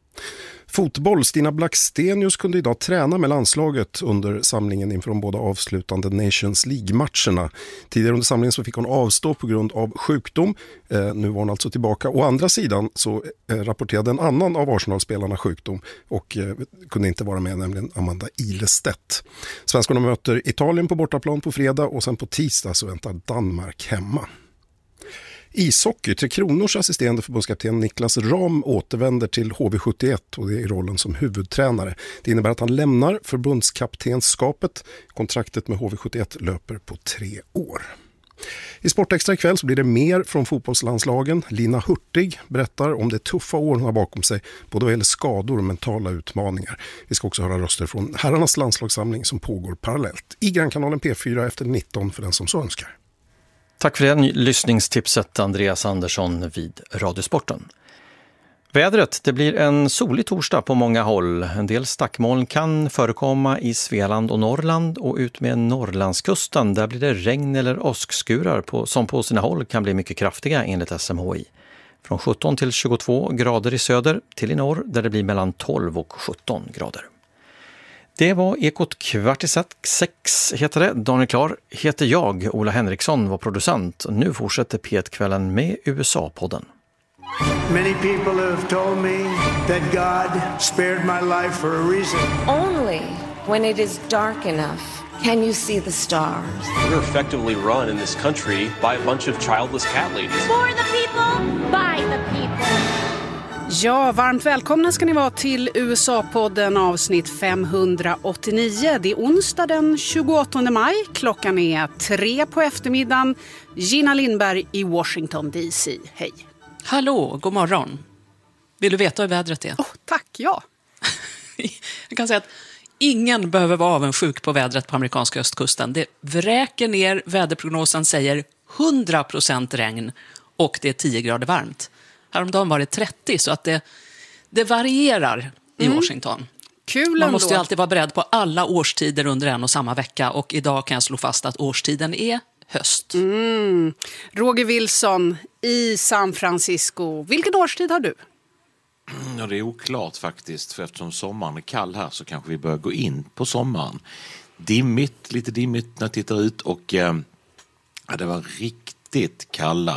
Fotboll. Stina Blackstenius kunde idag träna med landslaget under samlingen inför de båda avslutande Nations League-matcherna. Tidigare under samlingen så fick hon avstå på grund av sjukdom. Nu var hon alltså tillbaka. Å andra sidan så rapporterade en annan av Arsenal-spelarna sjukdom och kunde inte vara med, nämligen Amanda Ilestedt. Svenskarna möter Italien på bortaplan på fredag, och sen på tisdag så väntar Danmark hemma. Ishockey. 3 Kronors assisterande förbundskapten Niklas Ram återvänder till HV71, och det är i rollen som huvudtränare. Det innebär att han lämnar förbundskaptenskapet. Kontraktet med HV71 löper på 3 år. I Sportextra ikväll så blir det mer från fotbollslandslagen. Lina Hurtig berättar om det tuffa år hon har bakom sig, både vad gäller skador och mentala utmaningar. Vi ska också höra röster från herrarnas landslagssamling som pågår parallellt i Grannkanalen P4 efter 19 för den som så önskar. Tack för det lyssningstipset, Andreas Andersson vid Radiosporten. Vädret, det blir en solig torsdag på många håll. En del stackmoln kan förekomma i Svealand och Norrland, och ut med Norrlandskusten där blir det regn eller åskskurar som på sina håll kan bli mycket kraftiga enligt SMHI. Från 17 till 22 grader i söder till i norr där det blir mellan 12 och 17 grader. Det var Ekot 5:45 heter det. Daniel Klar heter jag. Ola Henriksson var producent. Nu fortsätter P1-kvällen med USA-podden. Many people have told me that God spared my life for a reason. Only when it is dark enough can you see the stars. We're effectively run in this country by a bunch of childless cat ladies. For the people, by the people. Ja, varmt välkomna ska ni vara till USA-podden avsnitt 589. Det är onsdag den 28 maj. Klockan är 3 på eftermiddagen. Gina Lindberg i Washington DC. Hej. Hallå, god morgon. Vill du veta hur vädret är? Tack, ja. Jag kan säga att ingen behöver vara avundsjuk på vädret på amerikanska östkusten. Det vräker ner, väderprognosen säger 100% regn och det är 10 grader varmt. Häromdagen var det 30, så att det varierar i Washington. Kul. Man måste ju alltid vara beredd på alla årstider under en och samma vecka, och idag kan jag slå fast att årstiden är höst. Roger Wilson i San Francisco. Vilken årstid har du? Ja, det är oklart faktiskt, för eftersom sommaren är kall här så kanske vi börjar gå in på sommaren. Lite dimmigt när jag tittar ut, och det var riktigt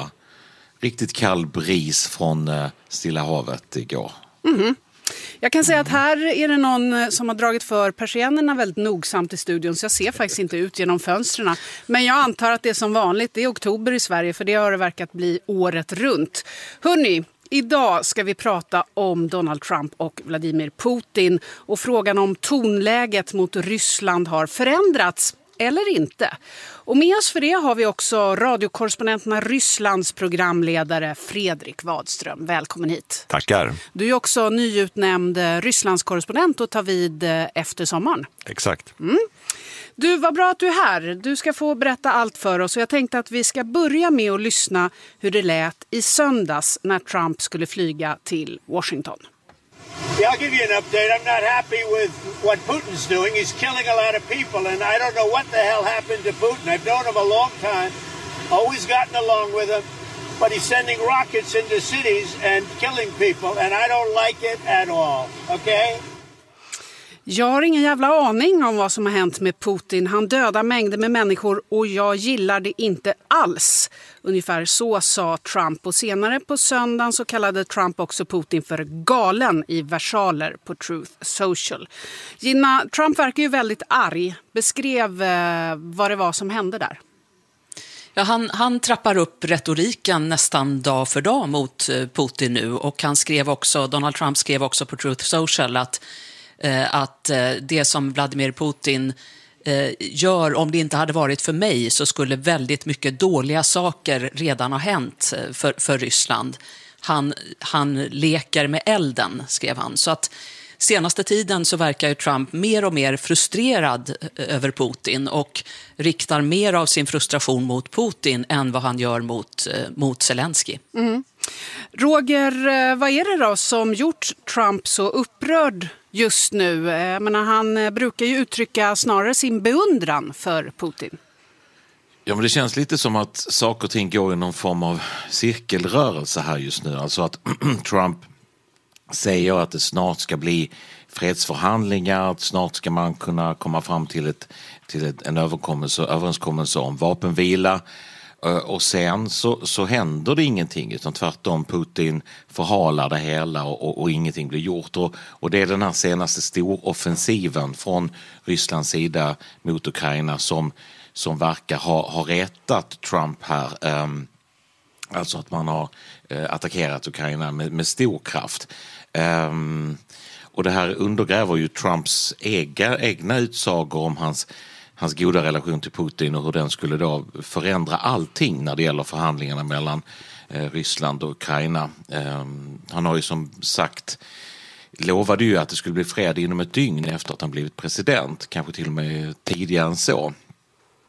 kall bris från Stilla havet igår. Jag kan säga att här är det någon som har dragit för persiennerna väldigt nogsamt i studion, så jag ser faktiskt inte ut genom fönstren. Men jag antar att det är som vanligt, det är oktober i Sverige, för det har det verkat bli året runt. Hörrni, idag ska vi prata om Donald Trump och Vladimir Putin, och frågan om tonläget mot Ryssland har förändrats eller inte. Och med oss för det har vi också radiokorrespondenterna Rysslands programledare Fredrik Wadström. Välkommen hit. Tackar. Du är också nyutnämnd Rysslands korrespondent och tar vid efter sommaren. Exakt. Du, vad bra att du är här. Du ska få berätta allt för oss. Och jag tänkte att vi ska börja med att lyssna hur det lät i söndags när Trump skulle flyga till Washington. Yeah, I'll give you an update. I'm not happy with what Putin's doing. He's killing a lot of people, and I don't know what the hell happened to Putin. I've known him a long time. always gotten along with him, but he's sending rockets into cities and killing people, and I don't like it at all, okay? Jag har ingen jävla aning om vad som har hänt med Putin. Han dödar mängder med människor och jag gillar det inte alls. Ungefär så sa Trump, och senare på söndagen så kallade Trump också Putin för galen i versaler på Truth Social. Gina, Trump verkar ju väldigt arg. Beskrev vad det var som hände där. Ja, han trappar upp retoriken nästan dag för dag mot Putin nu, och Donald Trump skrev också på Truth Social att det som Vladimir Putin gör, om det inte hade varit för mig så skulle väldigt mycket dåliga saker redan ha hänt för Ryssland. Han leker med elden, skrev han. Så att senaste tiden så verkar ju Trump mer och mer frustrerad över Putin och riktar mer av sin frustration mot Putin än vad han gör mot Zelensky. Mm. Roger, vad är det då som gjort Trump så upprörd just nu? Jag menar, han brukar ju uttrycka snarare sin beundran för Putin. Ja, men det känns lite som att saker och ting går i någon form av cirkelrörelse här just nu. Alltså att Trump säger att det snart ska bli fredsförhandlingar, att snart ska man kunna komma fram till en överenskommelse om vapenvila. Och sen så händer det ingenting, utan tvärtom Putin förhalar det hela och ingenting blir gjort. Och det är den här senaste storoffensiven från Rysslands sida mot Ukraina som verkar ha retat Trump här. Alltså att man har attackerat Ukraina med stor kraft. Och det här undergräver ju Trumps egna utsagor om hans goda relation till Putin och hur den skulle då förändra allting när det gäller förhandlingarna mellan Ryssland och Ukraina. Han har ju som sagt lovade ju att det skulle bli fred inom ett dygn efter att han blivit president, kanske till och med tidigare än så.